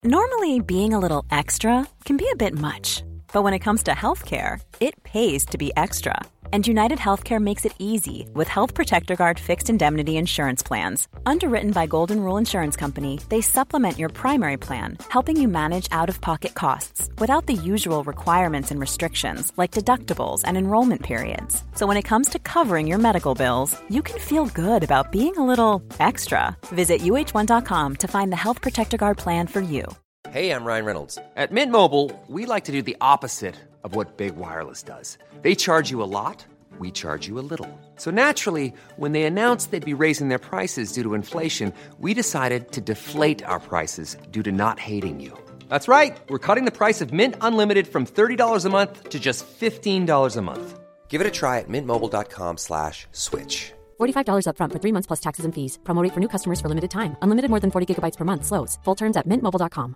Normally, being a little extra can be a bit much, but when it comes to healthcare, it pays to be extra. And United Healthcare makes it easy with Health Protector Guard fixed indemnity insurance plans. Underwritten by Golden Rule Insurance Company, they supplement your primary plan, helping you manage out-of-pocket costs without the usual requirements and restrictions like deductibles and enrollment periods. So when it comes to covering your medical bills, you can feel good about being a little extra. Visit uh1.com to find the Health Protector Guard plan for you. Hey, I'm Ryan Reynolds. At Mint Mobile, we like to do the opposite of what Big Wireless does. They charge you a lot, we charge you a little. So naturally, when they announced they'd be raising their prices due to inflation, we decided to deflate our prices due to not hating you. That's right. We're cutting the price of Mint Unlimited from $30 a month to just $15 a month. Give it a try at mintmobile.com/switch. $45 up front for 3 months plus taxes and fees. Promo rate for new customers for limited time. Unlimited more than 40 gigabytes per month. Slows full terms at mintmobile.com.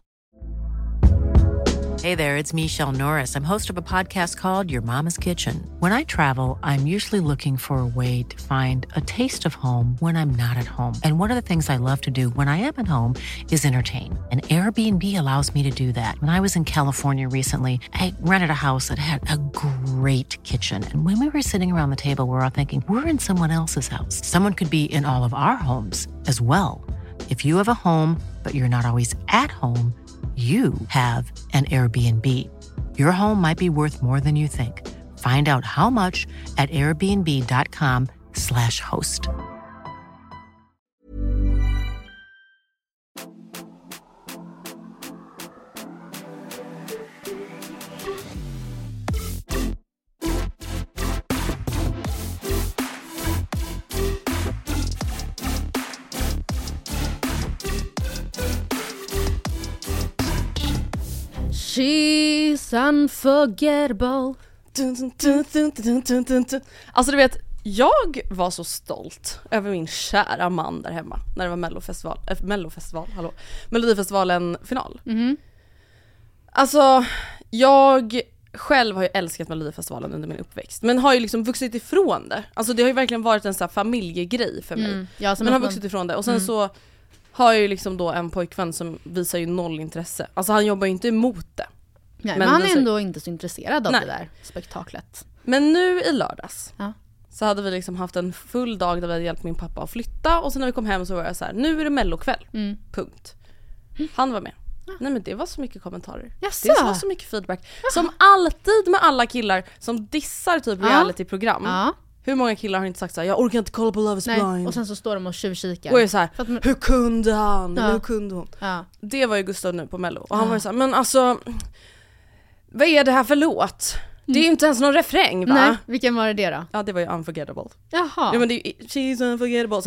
Hey there, it's Michelle Norris. I'm host of a podcast called Your Mama's Kitchen. When I travel, I'm usually looking for a way to find a taste of home when I'm not at home. And one of the things I love to do when I am at home is entertain. And Airbnb allows me to do that. When I was in California recently, I rented a house that had a great kitchen. And when we were sitting around the table, we were all thinking, we're in someone else's house. Someone could be in all of our homes as well. If you have a home, but you're not always at home, you have an Airbnb. Your home might be worth more than you think. Find out how much at airbnb.com/host. She's unforgettable. Alltså du vet, jag var så stolt över min kära man där hemma när det var Melodifestivalen final. Alltså jag själv har ju älskat Melodifestivalen under min uppväxt, men har ju liksom vuxit ifrån det. Alltså det har ju verkligen varit en sån här familjegrej för mig. Men har vuxit ifrån det. Och sen så har jag ju liksom då en pojkvän som visar ju noll intresse. Alltså han jobbar ju inte emot det. Nej, men han är ändå inte så intresserad av det där spektaklet. Men nu i lördags så hade vi liksom haft en full dag där vi hade hjälpt min pappa att flytta. Och sen när vi kom hem så var jag så här: nu är det mellokväll. Punkt. Han var med. Nej men det var så mycket kommentarer. Jaså? Det var så mycket feedback. Som alltid med alla killar som dissar typ reality-program. Hur många killar har inte sagt så här: jag orkar inte kolla på Love is Blind. Och sen så står de och tjuvkikar. Och är så här, hur kunde han? Hur kunde hon? Det var ju Gustav nu på Mello. Och han var ju så här: men alltså, vad är det här för låt? Det är ju inte ens någon refräng, va? Nej, vilken var det då? Ja, det var ju Unforgettable. Jaha. Ja, men det är She's Unforgettable. Så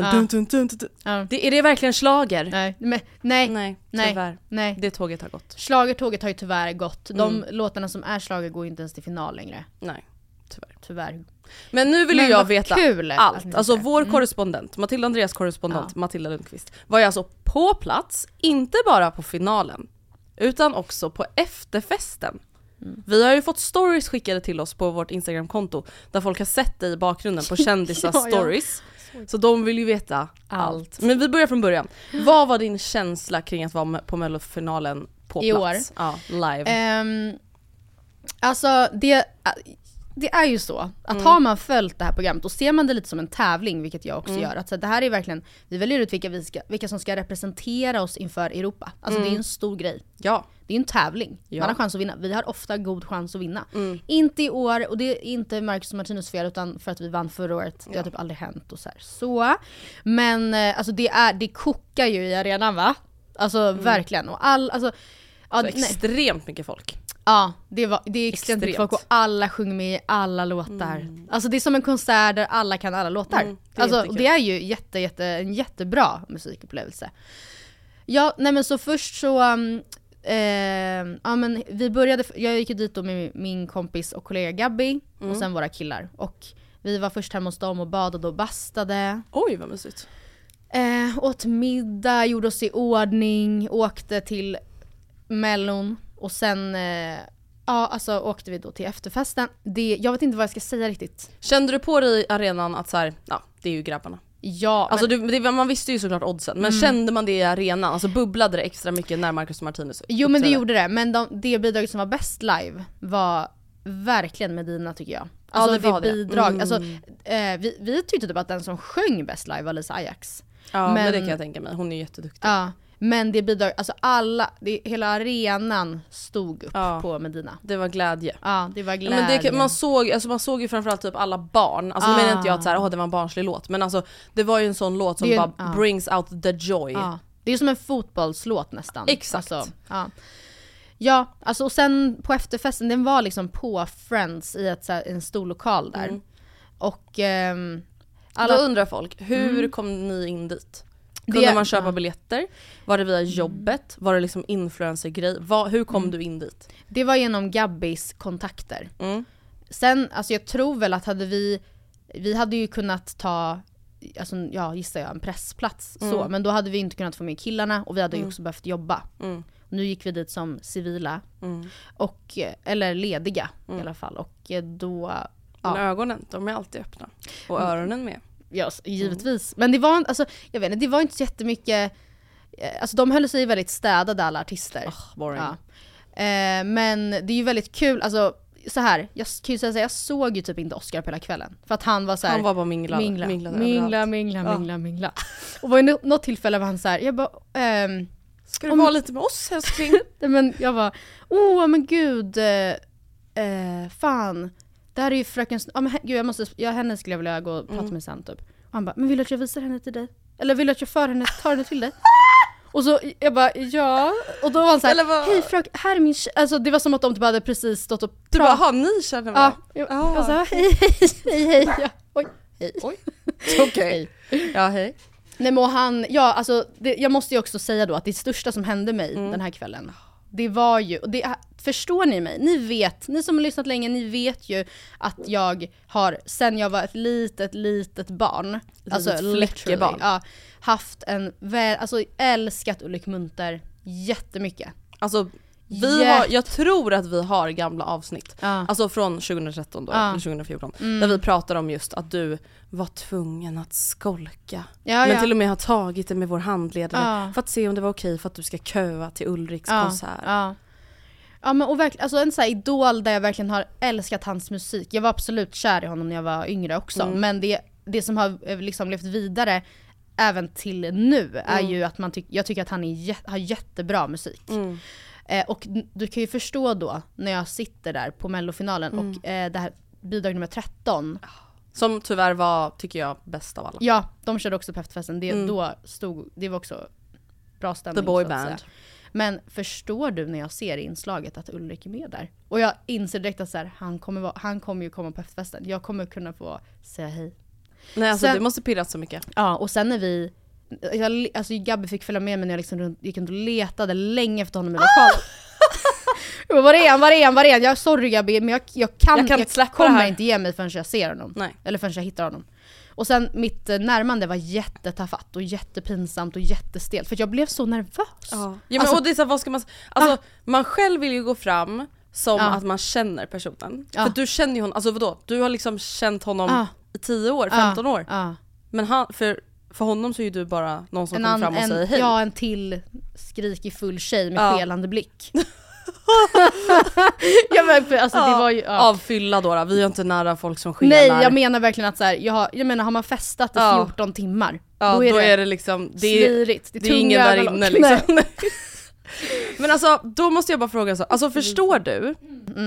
är det verkligen slager? Nej, tyvärr. Nej. Det tåget har gått. Schlagertåget har ju tyvärr gått. De låtarna som är slager går inte ens till final längre. Nej, tyvärr. Men nu vill jag veta allt. Alltså vår korrespondent, Matilda Andreas korrespondent, Matilda Lundqvist, var ju alltså på plats, inte bara på finalen, utan också på efterfesten. Vi har ju fått stories skickade till oss på vårt Instagram-konto där folk har sett dig i bakgrunden på kändisar stories. Så de vill ju veta allt. Men vi börjar från början. Vad var din känsla kring att vara på Mellofinalen på i plats? År? Ja, live. Alltså det är ju så att har man följt det här programmet, då ser man det lite som en tävling, vilket jag också gör. Att så det här är verkligen, vi väljer ut vilka som ska representera oss inför Europa. Alltså det är en stor grej. Ja. Det är en tävling. Ja. Man har chans att vinna. Vi har ofta god chans att vinna. Inte i år, och det är inte Marcus och Martinus fel, utan för att vi vann förra året. Det har typ aldrig hänt och så. Men alltså det kokar ju i arenan, va? Alltså verkligen. Och extremt mycket folk. Ja, det är extremt mycket folk och alla sjunger med i alla låtar. Alltså det är som en konsert där alla kan alla låtar. Det är ju en jättebra musikupplevelse. Ja, nej men så först så men vi började, jag gick ju dit då med min kompis och kollega Gabby och sen våra killar, och vi var först hemma hos dem och badade och bastade. Oj, vad mysigt. Åt middag, gjorde oss i ordning, åkte till Mellon. Och sen åkte vi då till efterfesten. Jag vet inte vad jag ska säga riktigt. Kände du på dig i arenan att så här, det är ju grabbarna? Ja, alltså man visste ju såklart oddsen, men kände man det i arenan? Alltså bubblade det extra mycket när Marcus och Martinus Jo, men det gjorde det. Men det bidraget som var bäst live var verkligen Medina, tycker jag. Alltså det bidrag. Alltså, vi tyckte typ att den som sjöng bäst live var Lisa Ajax. Ja, men det kan jag tänka mig. Hon är jätteduktig. Ja, men det bidrag, alltså hela arenan stod upp på Medina. Det var glädje. Ja, det var glädje. Men man såg ju framförallt typ alla barn. Alltså nu menar inte jag att så här, det var en barnslig låt, men alltså det var ju en sån låt som bara brings out the joy. Ja. Det är som en fotbollslåt nästan. Exakt. Alltså, ja, alltså och sen på efterfesten, den var liksom på Friends i en stor lokal där. Och då undrar folk, hur kom ni in dit? Kunde man köpa biljetter? Var det via jobbet? Var det liksom influencer-grej? Hur kom du in dit? Det var genom Gabbys kontakter. Sen, alltså jag tror väl att vi hade ju kunnat ta, alltså gissar jag, en pressplats så, men då hade vi inte kunnat få med killarna och vi hade ju också behövt jobba. Nu gick vi dit som civila eller lediga i alla fall, och då men ögonen, de är alltid öppna och öronen med. Ja, givetvis. Men det var, alltså, jag vet inte, det var inte så jättemycket, alltså de höll sig väldigt städade, alla artister. Boring. Ja. Men det är ju väldigt kul, alltså så här, jag kan ju säga så här, jag såg ju typ inte Oscar på hela kvällen. För att han var så här, han var bara mingla. Och var ju något tillfälle var han så här, jag bara ska du vara lite med oss, älskling? Men jag var, men gud, fan. Det här är ju fröken... men gud, henne skulle jag vilja gå och prata med sen typ. Och han bara, men vill du att jag visar henne till dig? Eller vill du att jag tar henne till dig? Och så jag bara, ja. Och då var han så här, hej fröken, här är min alltså det var som att de typ hade precis stått och du bara, har ni känner varandra? Ja, jag sa, hej. Ja. Oj. Okej. Ja, hej. Nej, men han, alltså jag måste ju också säga då att det största som hände mig den här kvällen, det var ju, och det förstår ni mig? Ni som har lyssnat länge, ni vet ju att jag har, sen jag var ett litet barn, alltså literally, haft älskat Ulrik Munther jättemycket. Alltså jag tror att vi har gamla avsnitt, alltså från 2013 då, eller 2014, där vi pratar om just att du var tvungen att skolka, men till och med har tagit det med vår handledare för att se om det var okej för att du ska köa till Ulriks konsert. Ja, men och verkligen, alltså en sån här idol där jag verkligen har älskat hans musik. Jag var absolut kär i honom när jag var yngre också, men det som har liksom levt vidare även till nu är ju att jag tycker att han har jättebra musik. Och du kan ju förstå då när jag sitter där på mellofinalen och det här bidrag nummer 13 som tyvärr var, tycker jag, bäst av alla. Ja, de körde också på efterfesten. Det var också bra stämning. The boy band. Men förstår du när jag ser inslaget att Ulrik är med där? Och jag inser direkt att så här, han kommer ju komma på efterfesten. Jag kommer kunna få säga hej. Nej, alltså det måste pirra så mycket. Ja, och sen när Gabby fick följa med mig när jag liksom gick runt och letade länge efter honom i lokalen. Var är han? Jag sorry Gabby, men jag kommer inte ge mig förrän jag ser honom. Nej. Eller förrän jag hittar honom. Och sen mitt närmande var jättetafatt och jättepinsamt och jättestelt. För jag blev så nervös. Ja, men och det är så, vad ska man... Alltså, man själv vill ju gå fram som att man känner personen. För du känner ju honom, alltså vadå? Du har liksom känt honom i 10 år, 15 år. Men för honom så är ju du bara någon som kommer fram och säger hej. Ja, en till skrik i full tjej med skelande blick. Det var ju, avfylla då, vi är inte nära folk som skenar. Nej, jag menar verkligen att så här, jag menar, har man festat i 14 timmar då är det liksom slirigt, det är ingen där inne liksom. Men alltså, då måste jag bara fråga så. Alltså förstår du?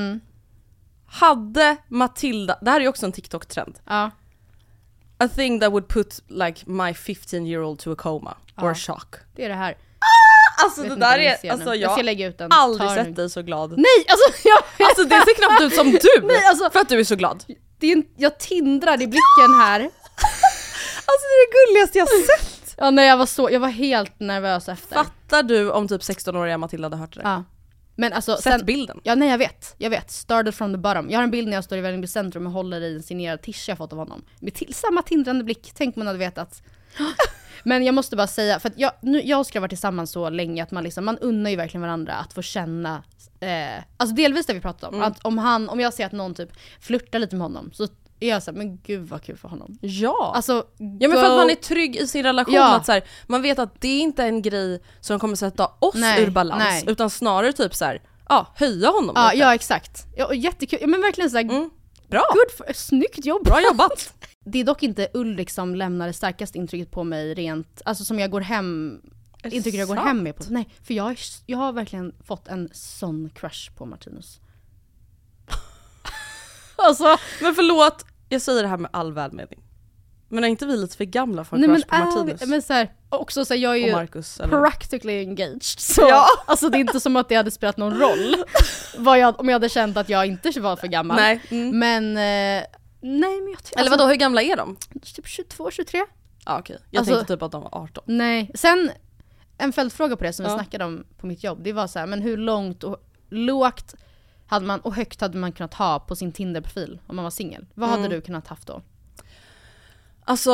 Hade Matilda, det här är ju också en TikTok-trend. A thing that would put like my 15-year-old to a coma or a shock. Det är det här. Alltså det där är, alltså jag ska lägga ut den. Aldrig sett dig så glad. Nej, alltså alltså det ser knappt ut som du. Nej, alltså, för att du är så glad. Jag tindrar i blicken här. Alltså det är det gulligaste jag sett. Ja, nej, jag var helt nervös efter. Fattar du om typ 16-åriga Matilda hade hört det? Ja. Men alltså, sett bilden? Ja, nej, jag vet. Started from the bottom. Jag har en bild när jag står i Vällingby centrum och håller i en signerad tisha jag fått av honom. Med samma tindrande blick. Tänk man hade vetat. Men jag måste bara säga, för att jag ska vara tillsammans så länge att man unnar ju verkligen varandra att få känna, alltså delvis det vi pratat om, att om jag ser att någon typ flirtar lite med honom, så är jag såhär, men gud vad kul för honom. Ja. Alltså, ja, men för att man är trygg i sin relation, att så här, man vet att det är inte en grej som kommer sätta oss ur balans, utan snarare typ så här, höja honom lite. Ja, exakt. Ja, jättekul. Ja, men verkligen så här, bra. Snyggt jobb. Bra jobbat. Det är dock inte Ulrik som lämnar det starkaste intrycket på mig rent, alltså som jag går hem, intrycket jag går hem med på. Nej, för jag har verkligen fått en sån crush på Martinus. Alltså, men förlåt, jag säger det här med all välmening. Men är inte vi lite för gamla för en crush på Martinus? Men så här, också så här, jag är ju Marcus, practically engaged. Så alltså det är inte som att det hade spelat någon roll om jag hade känt att jag inte var för gammal. Nej. Men nej, men jag eller vadå, hur gamla är de? Typ 22, 23. Ja, okej. Jag tänkte typ att de var 18. Nej, sen en följdfråga på det som vi snackade om på mitt jobb. Det var så här, men hur långt och lågt hade man och högt hade man kunnat ha på sin Tinder-profil om man var singel? Vad hade du kunnat haft då? Alltså,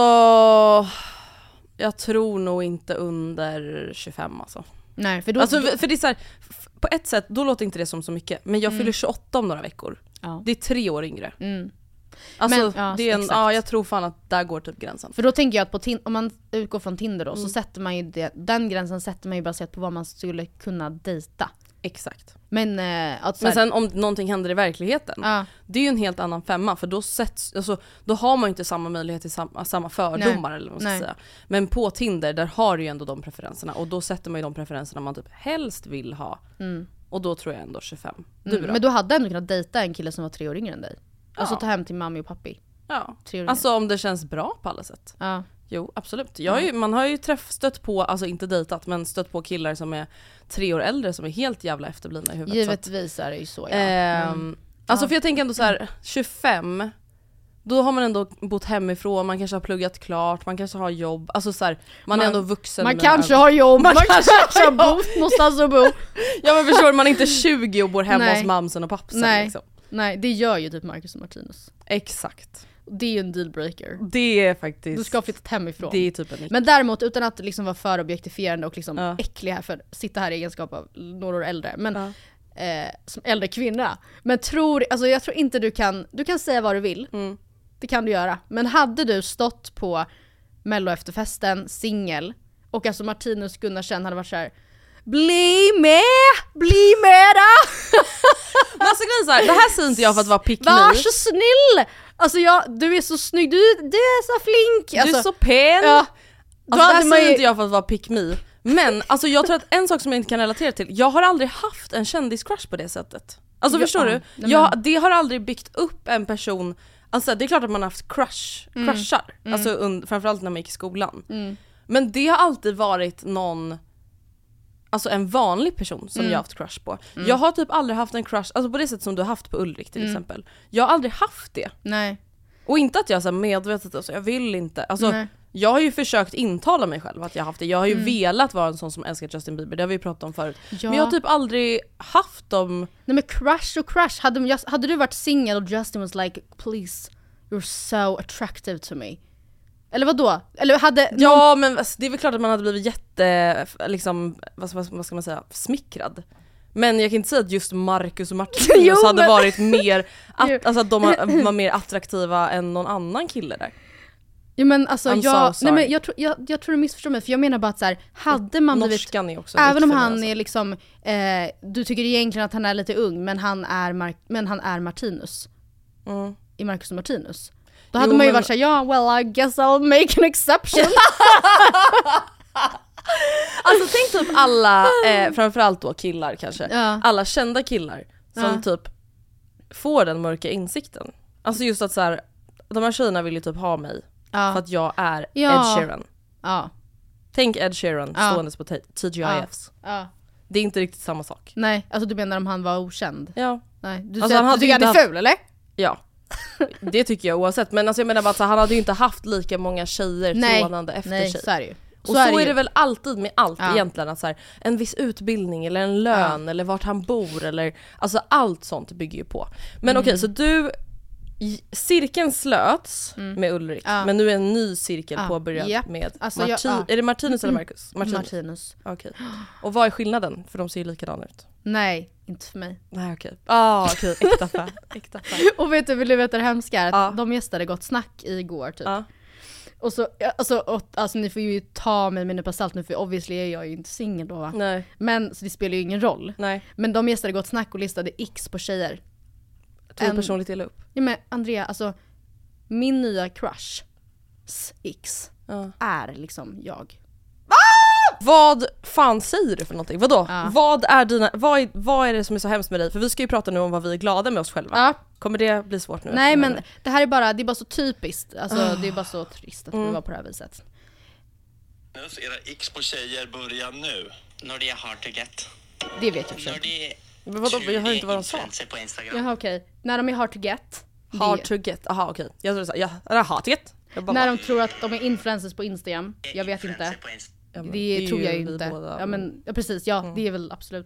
jag tror nog inte under 25 alltså. Nej, för då... Alltså, för det är så här, på ett sätt, då låter inte det som så mycket. Men jag fyller 28 om några veckor. Ja. Det är 3 år yngre. Alltså, men, det är jag tror fan att där går typ gränsen. För då tänker jag att om man utgår från Tinder då, så sätter man ju den gränsen sätter man ju baserat på vad man skulle kunna dejta. Exakt. Men sen om någonting händer i verkligheten, det är ju en helt annan femma, för då har man ju inte samma möjlighet till samma fördomar. Nej. Eller vad man ska säga. Men på Tinder, där har du ju ändå de preferenserna, och då sätter man ju de preferenserna man typ helst vill ha. Och då tror jag ändå 25. Men då hade ändå kunnat dejta en kille som var 3 år yngre än dig. Alltså ta hem till mamma och pappi. Ja. Alltså om det känns bra på alla sätt. Ja. Jo, absolut. Man har ju stött på, alltså inte dejtat, men stött på killar som är 3 år äldre som är helt jävla efterblivna i huvudet. Givetvis är det ju så, Alltså för jag tänker ändå så här, 25, då har man ändå bott hemifrån, man kanske har pluggat klart, man kanske har jobb, alltså så här, man är ändå vuxen. Man kanske har jobb, man kanske har bott någonstans att bo. Ja, men förstår man är inte 20 och bor hemma hos mamsen och pappsen. Nej. Nej, det gör ju typ Marcus och Martinus. Exakt. Det är ju en dealbreaker. Det är faktiskt. Du ska ha flyttat hemifrån. Det är typ en men däremot, utan att liksom vara för objektifierande och liksom äcklig här, för att sitta här i egenskap av några år äldre. Men som äldre kvinna. Men jag tror inte du kan säga vad du vill. Det kan du göra. Men hade du stått på Mello efterfesten singel, och alltså Martinus Gunnarsson hade varit så här: bli med då! Men alltså grejen så här, det här säger inte jag för att vara pick me. Var så snill! Alltså du är så snygg, du är så flink. Alltså, du är så pen. Ja, alltså, det här säger inte jag för att vara pick me. Men alltså, jag tror att en sak som jag inte kan relatera till, jag har aldrig haft en kändiscrush på det sättet. Alltså förstår du? Det har aldrig byggt upp en person. Alltså det är klart att man har haft crushar. Alltså framförallt när man gick i skolan. Men det har alltid varit alltså en vanlig person som jag har haft crush på. Jag har typ aldrig haft en crush, alltså på det sätt som du har haft på Ulrik till exempel. Jag har aldrig haft det. Nej. Och inte att jag så här medvetet, alltså jag vill inte. Alltså jag har ju försökt intala mig själv att jag har haft det. Jag har ju velat vara en sån som älskar Justin Bieber. Det har vi pratat om förut. Ja. Men jag har typ aldrig haft dem. Nej, men crush. Hade du varit singel och Justin was like, please, you're so attractive to me. Eller vadå? Eller ja, men det är väl klart att man hade blivit jätte, liksom, vad ska man säga, smickrad. Men jag kan inte säga att just Marcus och Martinus hade varit mer, alltså att de var mer attraktiva än någon annan kille där. Ja, men alltså jag tror du missförstår mig, för jag menar bara att så här, hade man blivit, är också även om han är liksom du tycker egentligen att han är lite ung, men han är Martinus. I Marcus och Martinus. Då hade man ju varit såhär, well I guess I'll make an exception. Alltså tänk typ alla, framförallt då killar kanske, alla kända killar som typ får den mörka insikten. Alltså just att så här, de här tjejerna vill ju typ ha mig för att jag är Ed Sheeran. Tänk Ed Sheeran ståendes på TGIFs. Det är inte riktigt samma sak. Nej, alltså du menar om han var okänd? Ja. Nej, du tycker han är ful, eller? Ja. Det tycker jag oavsett. Men alltså jag menar bara att han hade ju inte haft lika många tjejer trånande efter sig. Så är det ju. Och så är det väl alltid med allt egentligen, att så här, en viss utbildning eller en lön eller vart han bor eller, alltså allt sånt bygger ju på. Men okej, så cirkeln slöts med Ulrik, men nu är en ny cirkel påbörjad med är det Martinus eller Marcus? Martinus. Okej. Och vad är skillnaden? För de ser ju likadana ut. Nej, inte för mig. Nej okej. Okej. Äkta fan. Och vill du veta det hemska är att de gästade Gott Snack igår typ. Och så, alltså ni får ju ta mig med en nypa salt nu, för obviously är jag ju inte singel då, va? Nej. Men så det spelar ju ingen roll. Nej. Men de gästade Gott Snack och listade X på tjejer. Tog du personligt illa upp? Ja men Andrea, alltså min nya crush X är liksom jag. Vad fan säger du för någonting? Vadå? Vad är det som är så hemskt med dig? För vi ska ju prata nu om vad vi är glada med oss själva. Kommer det bli svårt nu? Nej men det här är bara så typiskt. Alltså det är bara så trist att vi var på det här viset. Era X på tjejer börjar nu. När de är hard to get. Det vet jag för. Men vadå? Jag hör inte vad de sa. Jaha okej. När de är hard to get. Hard to get. Aha okej. Jag tror det så. Hard to get. När de tror att de är influencers på Instagram. Jag vet inte. Det tror jag ju inte. Båda. Ja men precis, det är väl absolut.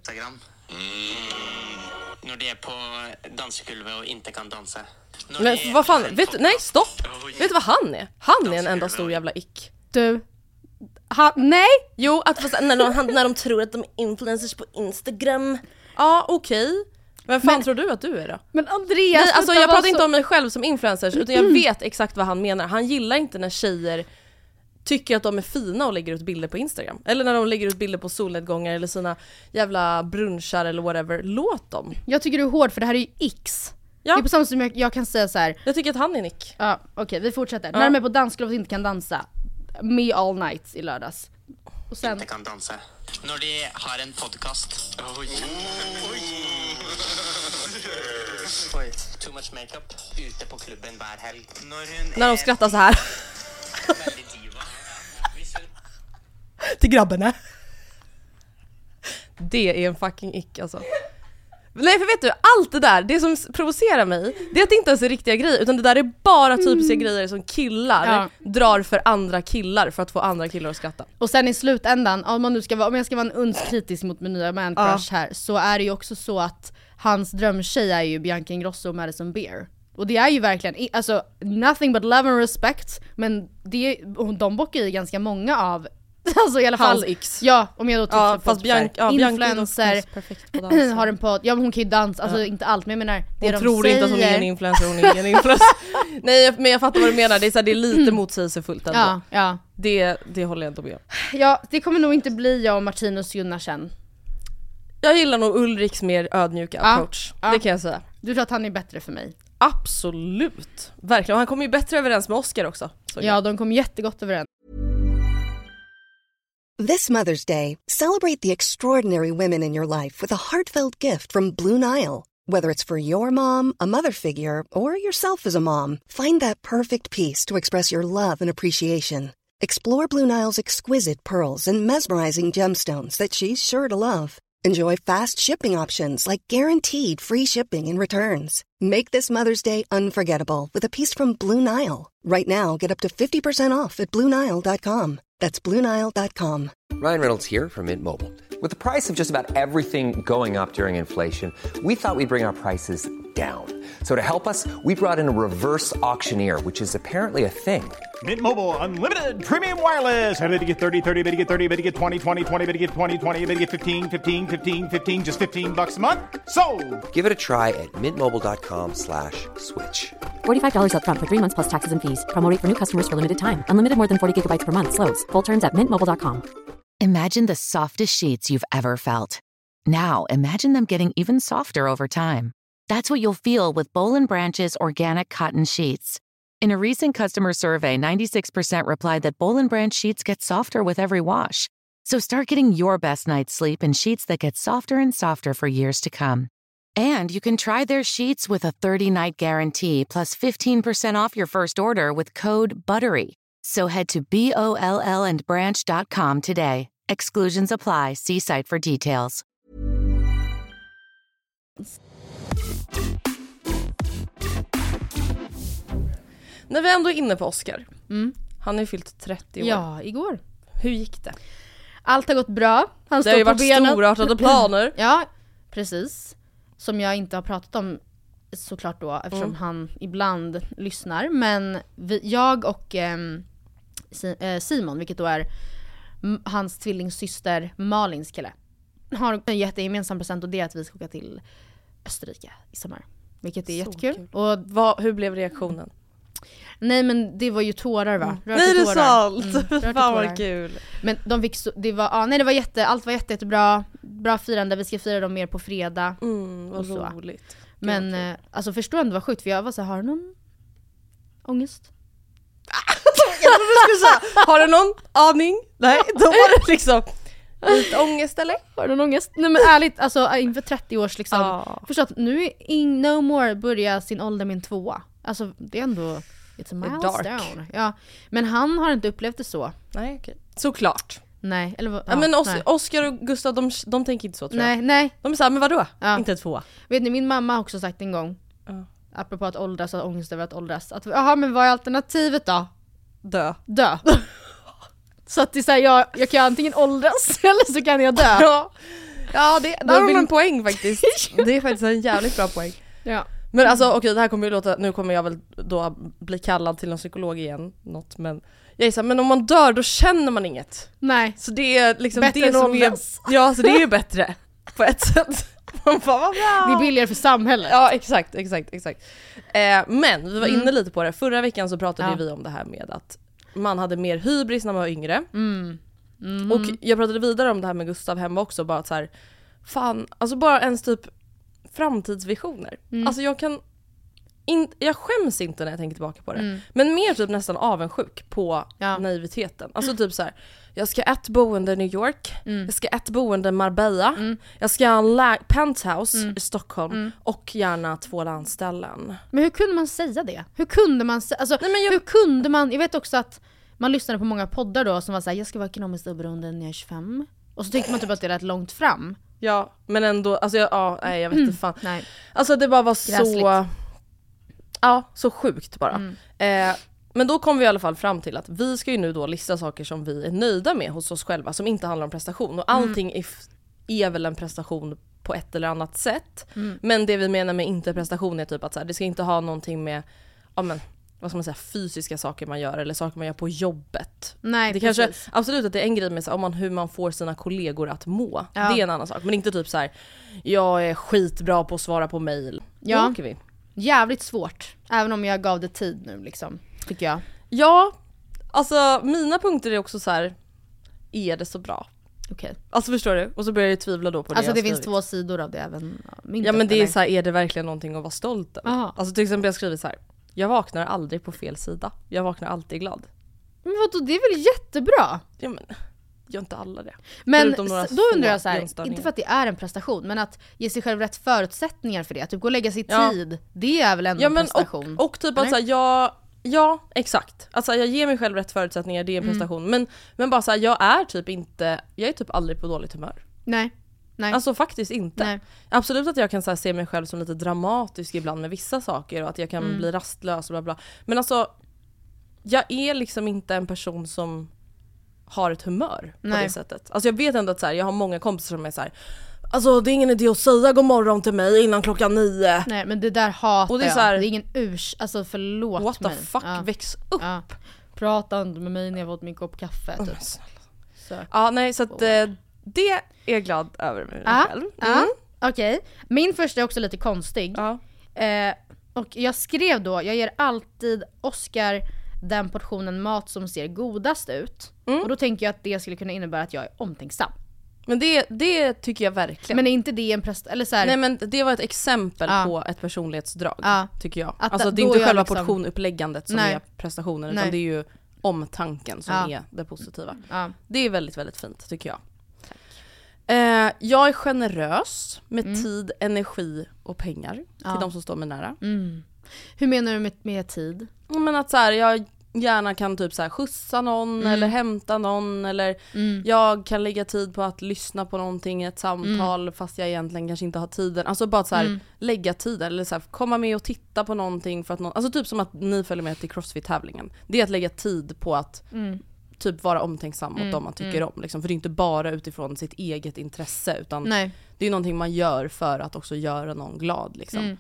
När det är på dansgolvet och inte kan dansa. Men vad fan, nej stopp. Vet du vad han är? Han är en enda stor jävla ick. Du. Nej. Jo, att när de tror att de är influencers på Instagram. Ja, okej. Men fan tror du att du är då? Men Andreas, nej, alltså jag pratar inte om mig själv som influencers, utan jag vet exakt vad han menar. Han gillar inte när tjejer tycker att de är fina och lägger ut bilder på Instagram. Eller när de lägger ut bilder på solnedgångar eller sina jävla brunchar eller whatever. Låt dem. Jag tycker du är hård, för det här är ju X. Ja. Det är på samma som jag kan säga så här. Jag tycker att han är nick. Ja, okej, vi fortsätter. När de är på dansgolvet och inte kan dansa. Me all night i lördags. Och sen... Inte kan dansa. När de har en podcast. Oj. Too much makeup. Ute på klubben hver helg. När de skrattar så här. Till grabbarna. Det är en fucking ick alltså. Nej, för vet du, allt det där, det som provocerar mig, det är att det inte ens är riktiga grejer, utan det där är bara typiska grejer som killar drar för andra killar för att få andra killar att skratta. Och sen i slutändan, om jag ska vara en uns kritisk mot min nya man crush här, så är det ju också så att hans drömtjej är ju Bianca Ingrosso och Madison Beer. Och det är ju verkligen, alltså nothing but love and respect, men de bockar ju ganska många av, alltså i alla fall X. Ja, om jag då tittar fast på influencer perfekt på dans. har en podd. Ja, men hon kan ju dansa, alltså inte allt, men jag menar det hon tror inte att hon är en influencer, hon är ingen influencer. Nej, men jag fattar vad du menar. Det är så här, det är lite motsägelsefullt ändå. Ja. Det håller jag inte med. Ja, det kommer nog inte bli jag och Martinus Gunnar sen. Jag gillar nog Ulriks mer ödmjuka approach. Det kan jag säga. Du tror att han är bättre för mig? Absolut. Verkligen. Och han kommer ju bättre överens med Oscar också. Ja, de kommer jättegott överens. This Mother's Day, celebrate the extraordinary women in your life with a heartfelt gift from Blue Nile. Whether it's for your mom, a mother figure, or yourself as a mom, find that perfect piece to express your love and appreciation. Explore Blue Nile's exquisite pearls and mesmerizing gemstones that she's sure to love. Enjoy fast shipping options like guaranteed free shipping and returns. Make this Mother's Day unforgettable with a piece from Blue Nile. Right now, get up to 50% off at BlueNile.com. That's BlueNile.com. Ryan Reynolds here from Mint Mobile. With the price of just about everything going up during inflation, we thought we'd bring our prices down. So to help us, we brought in a reverse auctioneer, which is apparently a thing. Mint Mobile Unlimited Premium Wireless. How to get 30, 30, bit to get 30, bit to get 20, 20, 20, bit to get 20, 20, bit to get 15, 15, 15, 15, just $15 a month? Sold! Give it a try at mintmobile.com/switch. $45 up front for 3 months plus taxes and fees. Promo rate for new customers for limited time. Unlimited more than 40 gigabytes per month. Slows full terms at mintmobile.com. Imagine the softest sheets you've ever felt. Now imagine them getting even softer over time. That's what you'll feel with Boll & Branch's organic cotton sheets. In a recent customer survey, 96% replied that Boll & Branch sheets get softer with every wash. So start getting your best night's sleep in sheets that get softer and softer for years to come. And you can try their sheets with a 30-night guarantee plus 15% off your first order with code BUTTERY. So head to BOLLandbranch.com today. Exclusions apply. See site for details. När vi ändå är inne på Oscar. Han har ju fyllt 30 år. Ja, igår. Hur gick det? Allt har gått bra. Han det har ju varit storartade planer. Ja, precis. Som jag inte har pratat om såklart då, eftersom han ibland lyssnar. Men jag och Simon, vilket då är hans tvillingsyster Malins kille. har en jättegemensam present och det är att vi ska åka till Österrike i sommar. Vilket är jättekul. Och hur blev reaktionen? Nej men det var ju tårar va? Nej det är sant! Fan vad kul. Men de fick det var allt var jättebra. Bra firande, vi ska fira dem mer på fredag. Vad roligt. Men alltså förstår ändå vad sjukt för jag var så här, har du någon ångest? Har du någon aning? Nej, då var det liksom lite ångest eller? Har du någon ångest? Nej men ärligt, alltså inför 30 års liksom. Förstå att nu är No More börjar sin ålder med en 2. Alltså det är ändå it's a milestone. Ja, men han har inte upplevt det så. Nej, okej. Såklart. Nej, eller ja, men Oscar och Gustav de tänker inte så tror jag. Nej. De är såhär, men vadå? Inte 2. Vet ni, min mamma har också sagt en gång apropå att åldras och ångest över att åldras att jaha, men vad är alternativet då? Dö. Så att det är så här, jag kan antingen åldras eller så kan jag dö. Ja, det är en poäng faktiskt. Det är faktiskt en jävligt bra poäng. Ja. Men alltså okej, det här kommer ju låta, nu kommer jag väl då bli kallad till en psykolog igen men jag är så här, men om man dör då känner man inget. Nej. Så det är liksom bättre det som är, ja så det är ju bättre på ett sätt. Man bara, vad bra. Det är billigare för samhället. Ja, exakt. Men vi var inne lite på det. Förra veckan så pratade vi om det här med att man hade mer hybris när man var yngre. Och jag pratade vidare om det här med Gustav hemma också, bara att så här, fan, alltså bara ens typ framtidsvisioner. Alltså jag skäms inte när jag tänker tillbaka på det. Men mer typ nästan avundsjuk på naiviteten. Alltså typ så här, jag ska ett boende i New York, jag ska ett boende i Marbella, jag ska ha en penthouse i Stockholm och gärna 2 landställen. Men hur kunde man säga det? Hur kunde man alltså, hur kunde man, jag vet också att man lyssnade på många poddar då som var så här, jag ska vara ekonomiskt oberoende när jag är 25. Och så tyckte man typ att det är rätt långt fram. Ja, men ändå, alltså jag vet inte fan. Nej. Alltså det bara var så... Ja, så sjukt bara. Men då kom vi i alla fall fram till att vi ska ju nu då lista saker som vi är nöjda med hos oss själva som inte handlar om prestation. Och allting är väl en prestation på ett eller annat sätt. Men det vi menar med inte prestation är typ att så här, det ska inte ha någonting med vad ska man säga, fysiska saker man gör eller saker man gör på jobbet. Nej, det kanske absolut att det är en grej med så, hur man får sina kollegor att må. Det är en annan sak, men inte typ så här, jag är skitbra på att svara på mejl. Ja. Då åker vi. Jävligt svårt, även om jag gav det tid nu liksom, tycker jag. Ja, alltså mina punkter är också så här, är det så bra? Okej. Alltså förstår du? Och så börjar jag tvivla då på det. Alltså det finns 2 sidor av det även. Ja men det är så här, är det verkligen någonting att vara stolt över? Alltså till exempel jag skriver så här, jag vaknar aldrig på fel sida. Jag vaknar alltid glad. Men vadå, det är väl jättebra? Ja men, gör inte alla det. Men då undrar jag så här, inte för att det är en prestation, men att ge sig själv rätt förutsättningar för det. Typ gå och lägga sig tid, det är väl ändå en prestation. Och typ att ja, exakt. Alltså jag ger mig själv rätt förutsättningar, det är en prestation. Men bara så här, jag är typ aldrig på dåligt humör. Nej. Alltså faktiskt inte. Nej. Absolut att jag kan så här, se mig själv som lite dramatisk ibland med vissa saker och att jag kan bli rastlös och bla bla. Men alltså jag är liksom inte en person som har ett humör på det sättet. Alltså jag vet ändå att så här, jag har många kompisar som är så här, alltså det är ingen idé att säga god morgon till mig innan 9:00. Nej men det där hatar och det är så här, jag. Det är ingen alltså förlåt what mig. What the fuck, väx upp. Ja. Prata inte med mig när jag fått min kopp kaffe typ. Ja nej så att det är jag glad över mig själv. Okej. Min första är också lite konstig. Och jag skrev då, jag ger alltid Oscar den portionen mat som ser godast ut. Och då tänker jag att det skulle kunna innebära att jag är omtänksam. Men det tycker jag verkligen. Men är inte det en eller så här... Nej men det var ett exempel på ett personlighetsdrag tycker jag. Alltså det är inte själva liksom... portionuppläggandet som är prestationen utan det är ju omtanken som är det positiva. Det är väldigt, väldigt fint tycker jag. Jag är generös med tid, energi och pengar till de som står mig nära. Hur menar du med tid? Men att så här, jag gärna kan typ så här skjutsa någon eller hämta någon eller jag kan lägga tid på att lyssna på någonting, ett samtal fast jag egentligen kanske inte har tiden. Alltså bara så här lägga tid eller så här, komma med och titta på någonting för att alltså typ som att ni följer med till CrossFit-tävlingen. Det är att lägga tid på att typ vara omtänksam mot dem man tycker om liksom. För det är inte bara utifrån sitt eget intresse utan det är någonting man gör för att också göra någon glad liksom.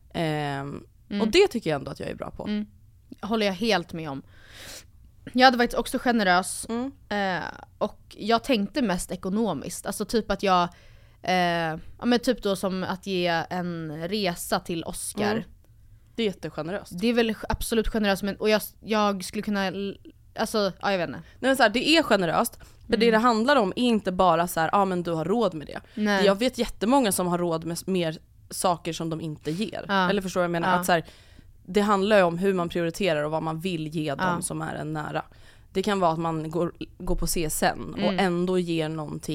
Och det tycker jag ändå att jag är bra på. Håller jag helt med om. Jag hade faktiskt också generös och jag tänkte mest ekonomiskt. Alltså typ att jag ja, men typ då som att ge en resa till Oscar. Det är jättegeneröst. Det är väl absolut generöst, men och jag skulle kunna, alltså ja, jag vet inte. Nej, men så här, det är generöst, men det handlar om är inte bara så här, men du har råd med det. Nej. Jag vet jättemånga som har råd med mer saker som de inte ger. Eller förstår jag menar? Att så här, det handlar ju om hur man prioriterar och vad man vill ge dem som är en nära. Det kan vara att man går på CSN och ändå ger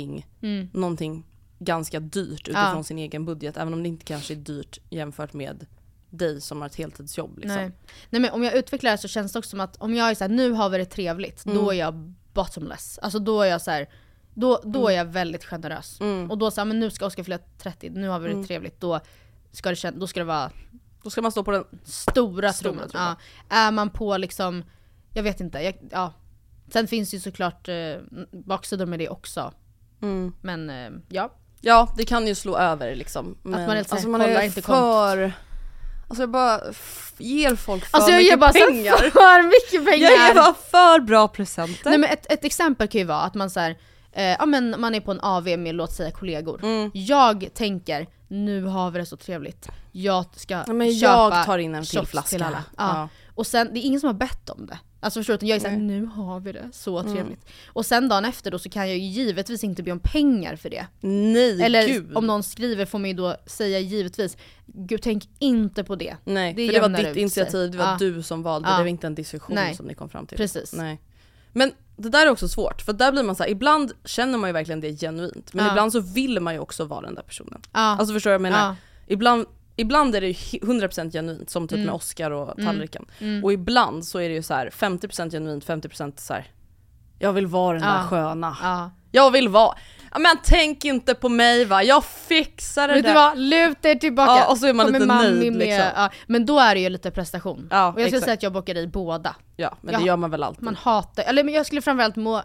någonting ganska dyrt utifrån sin egen budget, även om det inte kanske är dyrt jämfört med dig som har ett heltidsjobb liksom. Nej, men om jag utvecklar det så känns det också som att om jag är så här, nu har vi det trevligt, då är jag bottomless. Alltså då är jag så här, då är jag väldigt generös. Och då så här, men nu ska Oscar fylla 30, nu har vi det trevligt, då ska det vara, då ska man stå på den stora trumman. Ja. Är man på liksom, jag vet inte, sen finns ju såklart baksidor med det också. Men ja, det kan ju slå över liksom. Men, att man inte alltså, man är inte för... Alltså jag bara ger folk för alltså, mycket pengar. För mycket pengar. Jag ger bara för bra presenter. Nej, men ett exempel kan ju vara att man så här, men man är på en AV med, låt säga, kollegor. Jag tänker, nu har vi det så trevligt. Jag ska köpa, jag tar in en till flaska till alla. Ja. Och sen, det är ingen som har bett om det. Alltså förstår du, jag är såhär, nu har vi det så trevligt. Och sen dagen efter då så kan jag ju givetvis inte be om pengar för det. Nej, eller gud. Om någon skriver får man ju då säga givetvis, gud, tänk inte på det. Nej, för det var ditt initiativ, det var du som valde, det var inte en diskussion som ni kom fram till. Precis. Nej. Men det där är också svårt, för där blir man så här, ibland känner man ju verkligen det genuint, men ibland så vill man ju också vara den där personen. Alltså förstår jag menar? Ibland är det ju 100% genuint, som typ med Oscar och tallriken. Och ibland så är det ju så här 50% genuint, 50% så här, jag vill vara den där sköna. Jag vill vara, men tänk inte på mig, va, jag fixar det. Vet där. Du vad, luta er tillbaka. Och så är man lite nöjd liksom. Men då är det ju lite prestation. Och jag skulle exakt. säga att jag bockar i båda. Ja, men det gör man väl alltid. Man hatar, eller men jag skulle framförallt må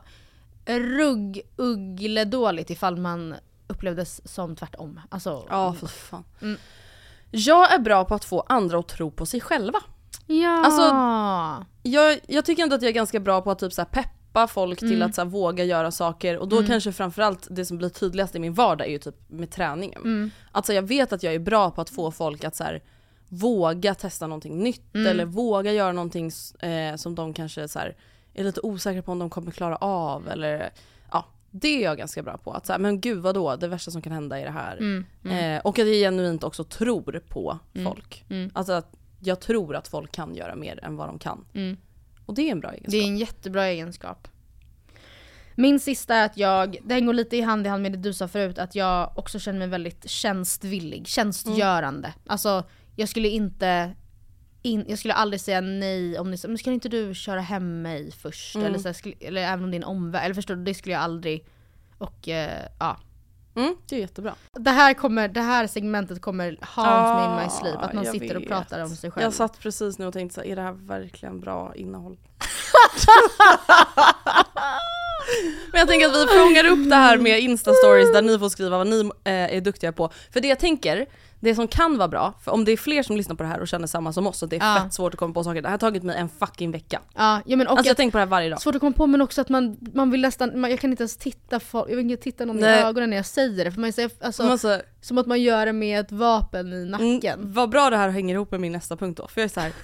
ruggledåligt ifall man upplevdes som tvärtom. Alltså, för fan. Jag är bra på att få andra att tro på sig själva. Ja. Alltså, jag tycker ändå att jag är ganska bra på att typ så här peppa folk till att så här våga göra saker. Och då kanske framförallt det som blir tydligast i min vardag är ju typ med träningen. Alltså jag vet att jag är bra på att få folk att så här våga testa någonting nytt. Eller våga göra någonting som de kanske så här är lite osäkra på om de kommer klara av. Eller det är jag ganska bra på. Att så här, men gud vadå, det värsta som kan hända är det här. Och att jag genuint också tror på folk. Alltså att jag tror att folk kan göra mer än vad de kan. Och det är en bra egenskap. Det är en jättebra egenskap. Min sista är att den går lite i hand med det du sa förut, att jag också känner mig väldigt tjänstvillig, tjänstgörande. Alltså jag skulle aldrig säga nej om ni säger, men ska inte du köra hem mig först? Eller, så här, eller även om det är en omväg. Eller förstår du, det skulle jag aldrig. Och det är jättebra. Det här segmentet kommer Hans med in my sleep. Att man sitter och pratar om sig själv. Jag satt precis nu och tänkte så här, är det här verkligen bra innehåll? Men jag tänker att vi fångar upp det här med Insta-stories där ni får skriva vad ni är duktiga på. För det jag tänker, det som kan vara bra, för om det är fler som lyssnar på det här och känner samma som oss, så det är fett svårt att komma på saker. Det här har tagit mig en fucking vecka. Men alltså jag tänker på det här varje dag. Svårt att komma på, men också att man vill nästan, jag kan inte ens jag vill inte titta någon i ögonen när jag säger det. För man säger, alltså, som att man gör det med ett vapen i nacken. Vad bra det här hänger ihop med min nästa punkt då. För jag är så här.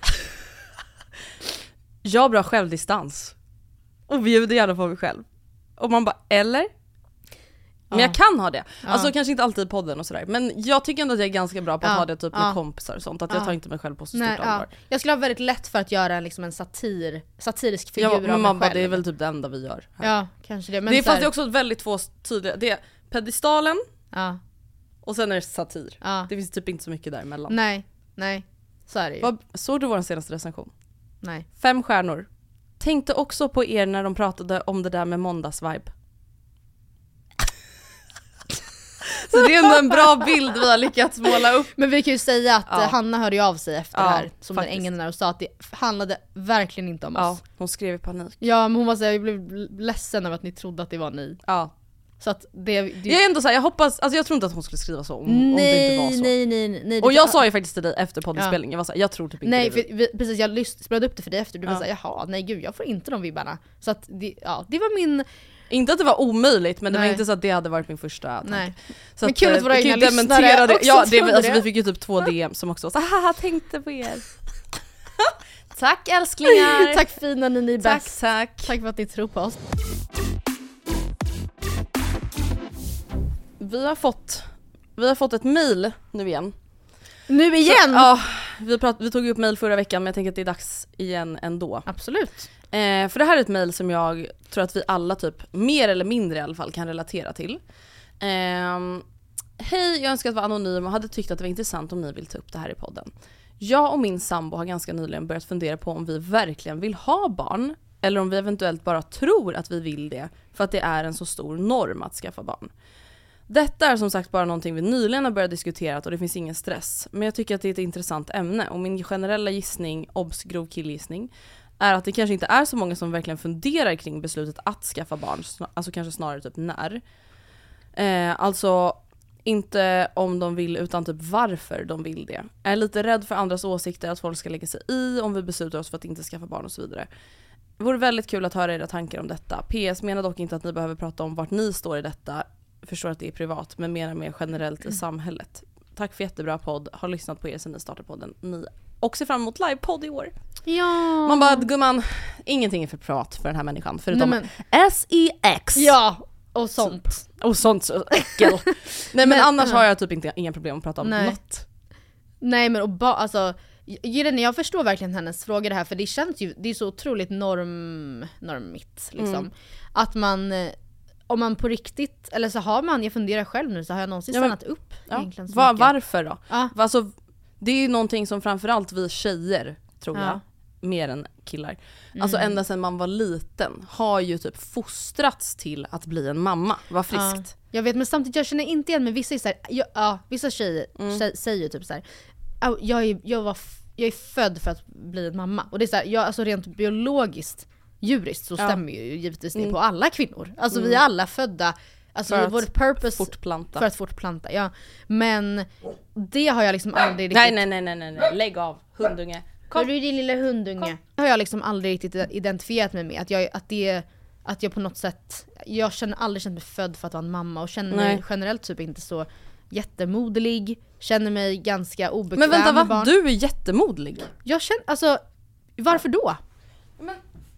Jag har bra självdistans. Och bjuder gärna på mig själv. Och man bara, eller? Men jag kan ha det. Alltså kanske inte alltid i podden och sådär. Men jag tycker ändå att jag är ganska bra på att ha det typ med kompisar och sånt. Att jag tar inte mig själv på så stort allvar. Jag skulle ha väldigt lätt för att göra liksom en satirisk figur av mig själv. Bara, det är väl typ det enda vi gör här. Ja, kanske det. Men det är fast det är också väldigt två tydliga. Det är pedestalen och sen är det satir. Det finns typ inte så mycket däremellan. Nej. Så är det ju. Såg du vår senaste recension? Nej. 5 stjärnor. Tänkte också på er när de pratade om det där med måndagsvibe. Så det är ändå en bra bild vi har lyckats måla upp. Men vi kan ju säga att Hanna hörde ju av sig efter det här, som den ängeln där, och sa att det handlade verkligen inte om oss. Hon skrev i panik. Ja, men hon var så här, jag blev ledsen över att ni trodde att det var ni. Så att det jag är ändå så här, jag hoppas, alltså jag tror inte att hon skulle skriva så om det inte var så. Nej. Och jag sa ju faktiskt till dig efter poddinspelningen, jag var så här, jag tror typ inte det. Nej, precis, jag spelade upp det för dig efter. Du var så här, jaha, nej gud, jag får inte de vibbarna. Så att det var min Inte att det var omöjligt, men det var inte så att det hade varit min första tanke. Nej. Så men kul att våra egna lyssnare också ja, alltså, vi fick ju typ 2 DM som också var så haha, tänkte på er. Tack älsklingar. Tack fina, ni är bäst. Tack för att ni tror på oss. Vi har fått ett mejl nu igen. Nu igen? Så, ja, vi tog upp mejl förra veckan, men jag tänker att det är dags igen ändå. Absolut. För det här är ett mejl som jag tror att vi alla typ mer eller mindre i alla fall kan relatera till. Hej, jag önskar att vara anonym och hade tyckt att det var intressant om ni vill ta upp det här i podden. Jag och min sambo har ganska nyligen börjat fundera på om vi verkligen vill ha barn, eller om vi eventuellt bara tror att vi vill det för att det är en så stor norm att skaffa barn. Detta är som sagt bara någonting vi nyligen har börjat diskutera och det finns ingen stress. Men jag tycker att det är ett intressant ämne och min generella gissning, obs grov killgissning, är att det kanske inte är så många som verkligen funderar kring beslutet att skaffa barn. Alltså kanske snarare typ när. Alltså inte om de vill utan typ varför de vill det. Jag är lite rädd för andras åsikter, att folk ska lägga sig i om vi beslutar oss för att inte skaffa barn och så vidare. Det vore väldigt kul att höra era tankar om detta. PS menar dock inte att ni behöver prata om vart ni står i detta. Förstår att det är privat, men menar mer generellt i samhället. Tack för jättebra podd. Har lyssnat på er sedan ni startade podden. Ni och ser fram emot livepodd i år. Ja. Man bara, gumman, ingenting är för privat för den här människan. Förutom SEX. Ja, och sånt. Och sånt så äckel. Nej men annars har jag typ inga problem att prata om något. Nej men alltså jag förstår verkligen hennes fråga det här, för det känns ju, det är så otroligt normigt liksom. Att man, om man på riktigt, eller så har man, jag funderar själv nu, så har jag någonsin stannat upp egentligen så mycket. Varför då? Alltså, det är ju någonting som framförallt vi tjejer, tror jag, mer än killar. Alltså ända sedan man var liten har ju typ fostrats till att bli en mamma. Vad friskt. Jag vet, men samtidigt jag känner inte igen, men vissa är så här, vissa tjejer säger ju typ så här, jag är född för att bli en mamma. Och det är så här, alltså rent biologiskt, djuriskt så stämmer ju givetvis det på alla kvinnor. Alltså vi är alla födda, alltså för vår purpose fortplanta. För att fortplanta, ja. Men det har jag liksom aldrig riktigt... Nej, lägg av, hundunge. Kom. Du är din lilla hundunge. Det har jag liksom aldrig riktigt identifierat mig med. Att jag på något sätt, jag känner aldrig känt mig född för att vara en mamma, och känner mig generellt typ inte så jättemodlig. Känner mig ganska obekväm. Men vänta, va? Du är jättemodlig. Jag känner, alltså, varför då? Men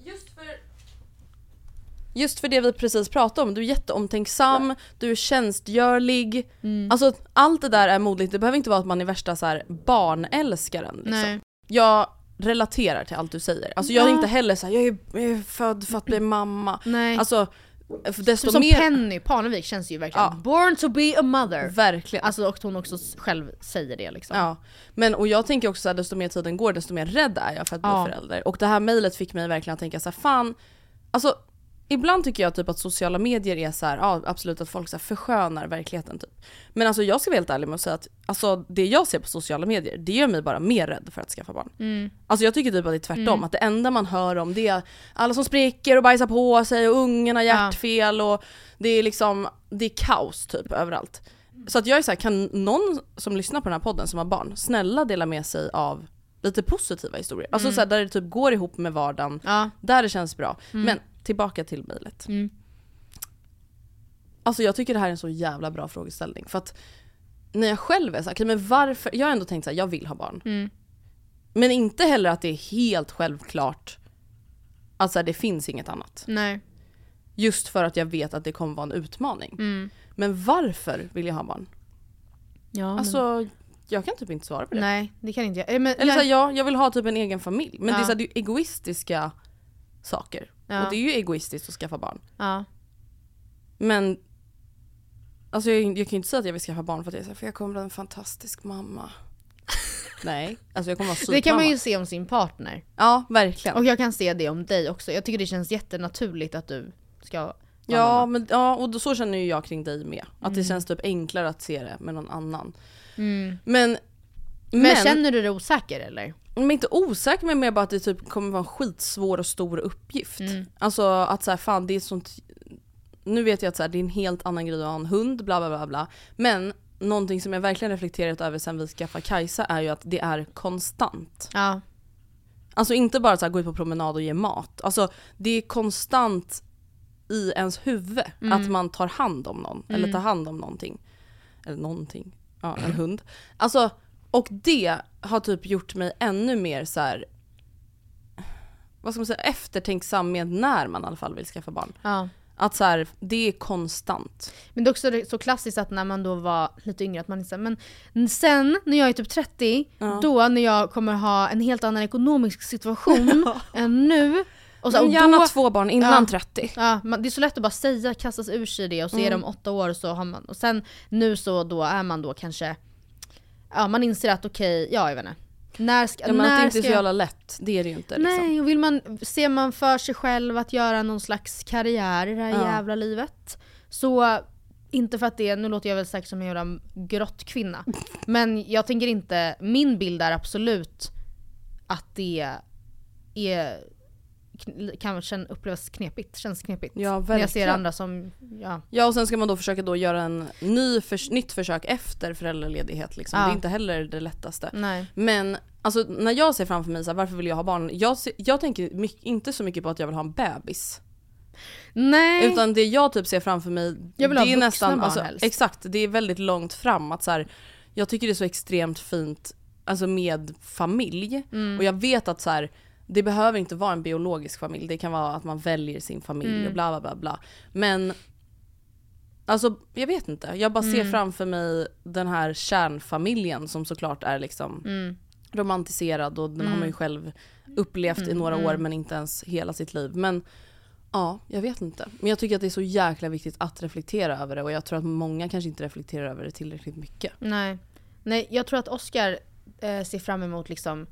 just för det vi precis pratade om. Du är jätteomtänksam, du är tjänstgörlig. Alltså allt det där är modligt. Det behöver inte vara att man är värsta så här barnälskaren liksom. Nej. Jag relaterar till allt du säger. Alltså jag är inte heller så här, jag är född för att bli mamma. Nej. Alltså desto som mer... Penny Parnevik känns ju verkligen born to be a mother. Verkligen. Alltså, och hon också själv säger det liksom. Ja. Men och jag tänker också så här, desto mer tiden går, desto mer rädd är jag för att bli förälder. Och det här mejlet fick mig verkligen att tänka så här, fan, alltså ibland tycker jag typ att sociala medier är så här, absolut att folk så här förskönar verkligheten typ. Men alltså jag ska vara helt ärlig med att säga att alltså, det jag ser på sociala medier, det gör mig bara mer rädd för att skaffa barn. Alltså jag tycker typ att det är tvärtom, att det enda man hör om det är alla som spricker och bajsar på sig och ungarna hjärtfel och det är liksom, det är kaos typ överallt. Så att jag är så här, kan någon som lyssnar på den här podden som har barn snälla dela med sig av lite positiva historier. Alltså så här, där det typ går ihop med vardagen, där det känns bra. Men tillbaka till mejlet. Alltså jag tycker det här är en så jävla bra frågeställning. För att när jag själv är så här, okay, men varför, jag har ändå tänkt så här, jag vill ha barn. Men inte heller att det är helt självklart. Alltså det finns inget annat. Nej. Just för att jag vet att det kommer vara en utmaning. Men varför vill jag ha barn? Ja, alltså jag kan typ inte svara på det. Nej, det kan inte jag. Men, eller så här, jag vill ha typ en egen familj. Men det är så här, det är egoistiska saker. Och det är ju egoistiskt att skaffa barn. Men alltså jag kan ju inte säga att jag vill skaffa barn för att jag är så här, för jag kommer bli en fantastisk mamma. Nej, alltså jag kommer vara supermamma. Det kan man ju se om sin partner. Ja, verkligen. Och jag kan se det om dig också. Jag tycker det känns jättenaturligt att du ska vara mamma. Men och så känner ju jag kring dig med. Att det känns typ enklare att se det med någon annan. Men känner du dig osäker eller? Men inte osäker, men mer bara att det typ kommer vara en skitsvår och stor uppgift. Alltså att så här, fan det är sånt. Nu vet jag att så här, det är en helt annan grej att ha en hund, bla bla bla bla. Men någonting som jag verkligen reflekterat över sen vi skaffade Kajsa är ju att det är konstant. Ja. Alltså inte bara så här, gå ut på promenad och ge mat. Alltså det är konstant i ens huvud att man tar hand om någon eller tar hand om någonting. Eller någonting. Ja, en hund. Alltså, och det har typ gjort mig ännu mer så här, vad ska man säga, eftertänksam med när man i alla fall vill skaffa barn. Ja. Att så här, det är konstant. Men det är också så klassiskt att när man då var lite yngre att man liksom, men sen när jag är typ 30, då när jag kommer ha en helt annan ekonomisk situation än nu. Och så, men och gärna då, 2 barn innan 30. Ja, det är så lätt att bara säga, kastas ur sig det och så är det om 8 år så har man, och sen nu så då är man då kanske, ja man inser att okej, jag vet inte. När ska, men när det är inte ska så jävla lätt, det är det ju inte. Liksom. Nej, och ser man för sig själv att göra någon slags karriär i det här jävla livet, så inte för att det, nu låter jag väl säkert som en jävla grottkvinna, men jag tänker inte, min bild är absolut att det är kan upplevas knepigt, känns knepigt. Ja, när jag ser andra som ja, och sen ska man då försöka då göra en nytt försök efter föräldraledighet liksom. Det är inte heller det lättaste. Nej. Men alltså när jag ser framför mig så här, varför vill jag ha barn? Jag tänker inte så mycket på att jag vill ha en bebis. Nej. Utan det jag typ ser framför mig, jag vill det ha är nästan barn alltså, helst. exakt, det är väldigt långt fram att så här, jag tycker det är så extremt fint alltså med familj och jag vet att så här, det behöver inte vara en biologisk familj. Det kan vara att man väljer sin familj och bla bla bla bla. Men alltså jag vet inte. Jag bara ser framför mig den här kärnfamiljen som såklart är liksom romantiserad och den har man ju själv upplevt i några år men inte ens hela sitt liv. Men ja, jag vet inte. Men jag tycker att det är så jäkla viktigt att reflektera över det och jag tror att många kanske inte reflekterar över det tillräckligt mycket. Nej, jag tror att Oscar ser fram emot liksom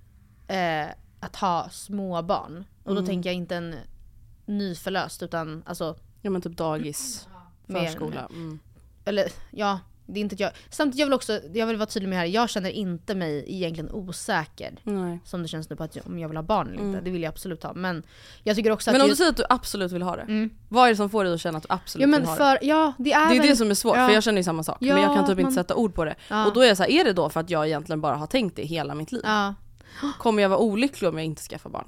att ha små barn. Och då tänker jag inte en nyförlöst utan alltså ja men typ dagis, förskola. Eller ja, det är inte jag. Samtidigt jag vill vara tydlig med det här. Jag känner inte mig egentligen osäker. Nej. Som det känns nu på att om jag vill ha barn eller inte. Det vill jag absolut ha. Men jag tycker också att men om du säger att du absolut vill ha det. Vad är det som får dig att känna att du absolut vill ha det? Det är det som är svårt för jag känner ju samma sak. Men jag kan typ inte sätta ord på det. Och då är jag så här, är det då för att jag egentligen bara har tänkt det hela mitt liv? Ja. Kommer jag vara olycklig om jag inte skaffar barn?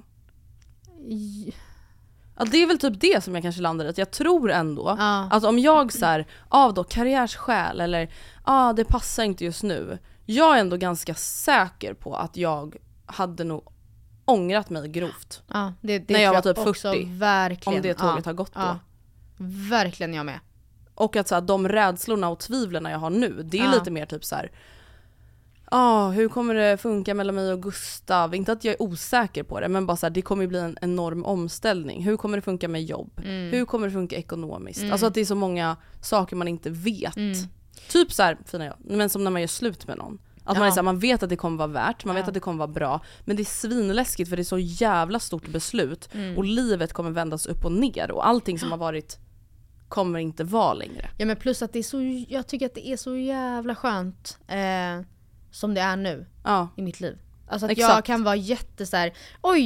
Ja, det är väl typ det som jag kanske landar i. Jag tror ändå att om jag så här, då karriärsskäl eller det passar inte just nu. Jag är ändå ganska säker på att jag hade nog ångrat mig grovt. Ja, det när jag var typ 40. Verkligen. Om det tåget har gått då. Verkligen jag med. Och att så här, de rädslorna och tvivlen jag har nu, det är lite mer typ så här. Hur kommer det funka mellan mig och Gustav? Inte att jag är osäker på det, men bara så här, det kommer ju bli en enorm omställning. Hur kommer det funka med jobb? Hur kommer det funka ekonomiskt? Alltså att det är så många saker man inte vet. Typ så här, fina jag, men som när man gör slut med någon. Att man är så här, man vet att det kommer vara värt, man vet att det kommer vara bra, men det är svinläskigt för det är så jävla stort beslut och livet kommer vändas upp och ner och allting som har varit kommer inte vara längre. Ja, men plus att det är så, jag tycker att det är så jävla skönt som det är nu i mitt liv. Alltså att jag kan vara så här,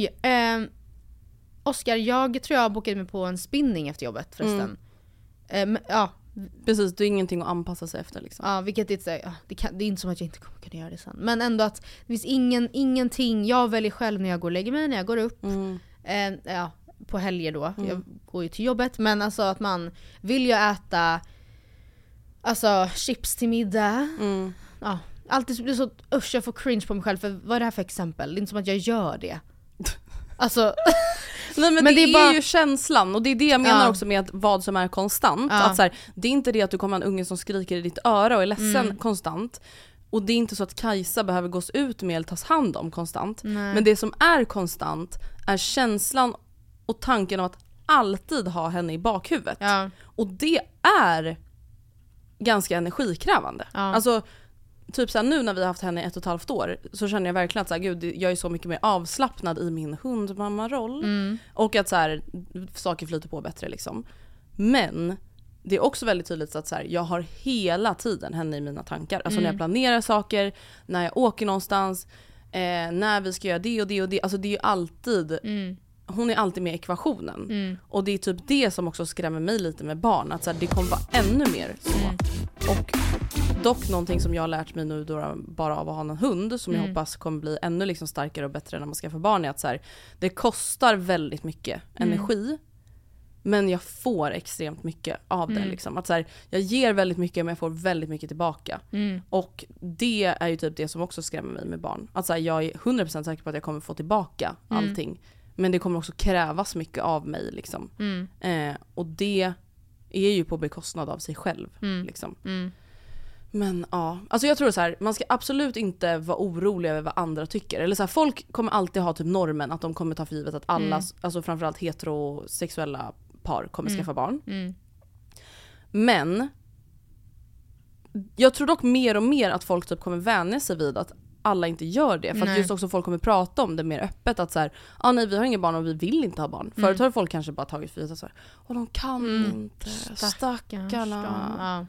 Oscar, jag tror jag bokade mig på en spinning efter jobbet förresten. Precis, det är ingenting att anpassa sig efter liksom. Ja, vilket är så här, det är inte som att jag inte kommer kunna göra det sen. Men ändå att det finns ingenting jag väljer själv när jag går och lägger mig, när jag går upp. På helger då. Jag går ju till jobbet, men alltså att man vill ju äta alltså chips till middag. Alltid blir så jag får cringe på mig själv, för vad är det här för exempel? Det är inte som att jag gör det. Alltså nej, men det är ju känslan, och det är det jag menar också med vad som är konstant. Att så här, det är inte det att du kommer ha en unge som skriker i ditt öra och är ledsen konstant. Och det är inte så att Kajsa behöver gås ut med eller tas hand om konstant. Nej. Men det som är konstant är känslan och tanken om att alltid ha henne i bakhuvudet. Och det är ganska energikrävande. Alltså typ såhär, nu när vi har haft henne i 1,5 år så känner jag verkligen att såhär, gud, jag är så mycket mer avslappnad i min hundmamma-roll. Och att såhär, saker flyter på bättre liksom. Men det är också väldigt tydligt att såhär, jag har hela tiden henne i mina tankar. Alltså när jag planerar saker, när jag åker någonstans, när vi ska göra det och det och det. Alltså det är ju alltid hon är alltid med i ekvationen. Och det är typ det som också skrämmer mig lite med barn. Att så här, det kommer vara ännu mer så. Och dock någonting som jag har lärt mig nu då, bara av att ha en hund, som jag hoppas kommer bli ännu liksom starkare och bättre när man ska få barn, är att så här, det kostar väldigt mycket energi Men jag får extremt mycket av det liksom. Att så här, jag ger väldigt mycket men jag får väldigt mycket tillbaka. Och det är ju typ det som också skrämmer mig med barn. Att så här, jag är 100% säker på att jag kommer få tillbaka allting. Men det kommer också krävas mycket av mig liksom. Och det är ju på bekostnad av sig själv liksom. Men ja, alltså jag tror så här, man ska absolut inte vara orolig över vad andra tycker. Eller så här, folk kommer alltid ha typ normen att de kommer ta för givet att alla, alltså framförallt heterosexuella par kommer skaffa barn. Men jag tror dock mer och mer att folk typ kommer vänja sig vid att alla inte gör det. För att just också folk kommer prata om det mer öppet. Att så här, nej vi har inga barn och vi vill inte ha barn. Förut har folk kanske bara tagit för givet så här, och de kan inte, stackarna.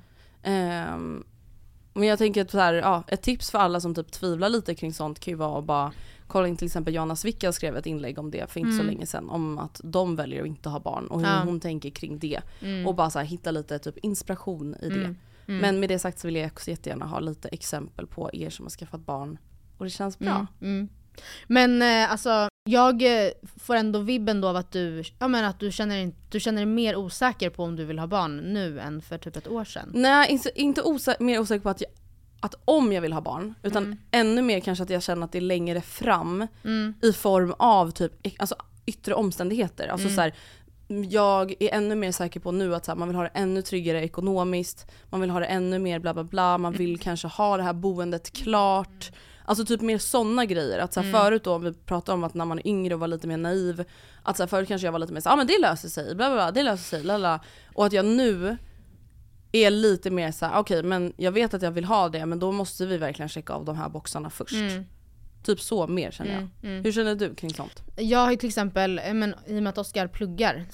Men jag tänker att så här, ett tips för alla som typ tvivlar lite kring sånt kan ju vara att bara kolla in till exempel Joanna Svicka skrev ett inlägg om det för inte så länge sedan. Om att de väljer att inte ha barn och hur hon tänker kring det. Och bara så här, hitta lite typ inspiration i det. Men med det sagt så vill jag också jättegärna ha lite exempel på er som har skaffat barn. Och det känns bra. Men alltså jag får ändå vibben då av att du känner dig mer osäker på om du vill ha barn nu än för typ ett år sedan. Nej, inte mer osäker på att om jag vill ha barn, utan ännu mer kanske att jag känner att det är längre fram i form av typ alltså yttre omständigheter. Alltså så här, jag är ännu mer säker på nu att så här, man vill ha det ännu tryggare ekonomiskt, man vill ha det ännu mer bla bla bla, man vill kanske ha det här boendet klart. Alltså typ mer såna grejer. Att så här, förut då, om vi pratar om att när man är yngre och var lite mer naiv, att så här, förut kanske jag var lite mer så men det löser sig, bla bla bla, det löser sig, lala. Och att jag nu är lite mer så här, okej, men jag vet att jag vill ha det, men då måste vi verkligen checka av de här boxarna först. Typ så mer känner jag. Hur känner du kring sånt? Jag har ju till exempel, i och med att Oskar pluggar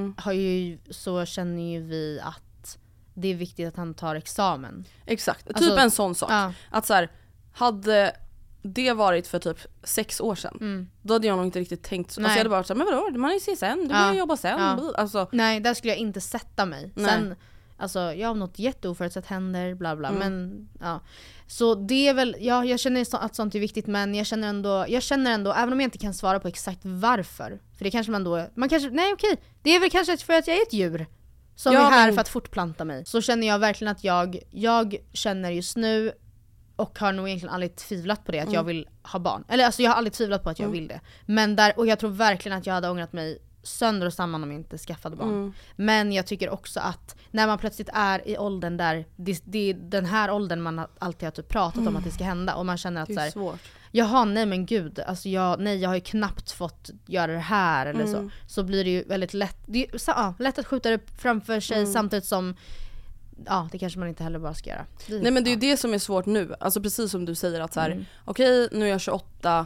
så känner ju vi att det är viktigt att han tar examen. Exakt, typ alltså, en sån sak. Att så här, hade det varit för typ 6 år sedan, då hade jag nog inte riktigt tänkt så. Alltså jag hade bara sagt, men vadå, man är ju CSN, du börjar jobba sen. Alltså. Nej, där skulle jag inte sätta mig. Sen, alltså jag har något jätteoförutsett händer, bla bla, men så det är väl, jag känner att sånt är viktigt, men jag känner ändå, även om jag inte kan svara på exakt varför, för det kanske det är väl kanske för att jag är ett djur som är här för att fortplanta mig, så känner jag verkligen att jag känner just nu, och har nog egentligen aldrig tvivlat på det, att jag vill ha barn. Eller alltså jag har aldrig tvivlat på att jag vill det. Men och jag tror verkligen att jag hade ångrat mig sönder och samman om jag inte skaffade barn. Men jag tycker också att när man plötsligt är i åldern där det är den här åldern man alltid har typ pratat om att det ska hända, och man känner att det är svårt. Jaha, nej men gud, alltså jag har ju knappt fått göra det här eller så blir det ju väldigt lätt. Det är lätt att skjuta det framför sig samtidigt som det kanske man inte heller bara ska göra. Nej, men det är ju det som är svårt nu. Alltså precis som du säger att så här, okej, nu är jag 28,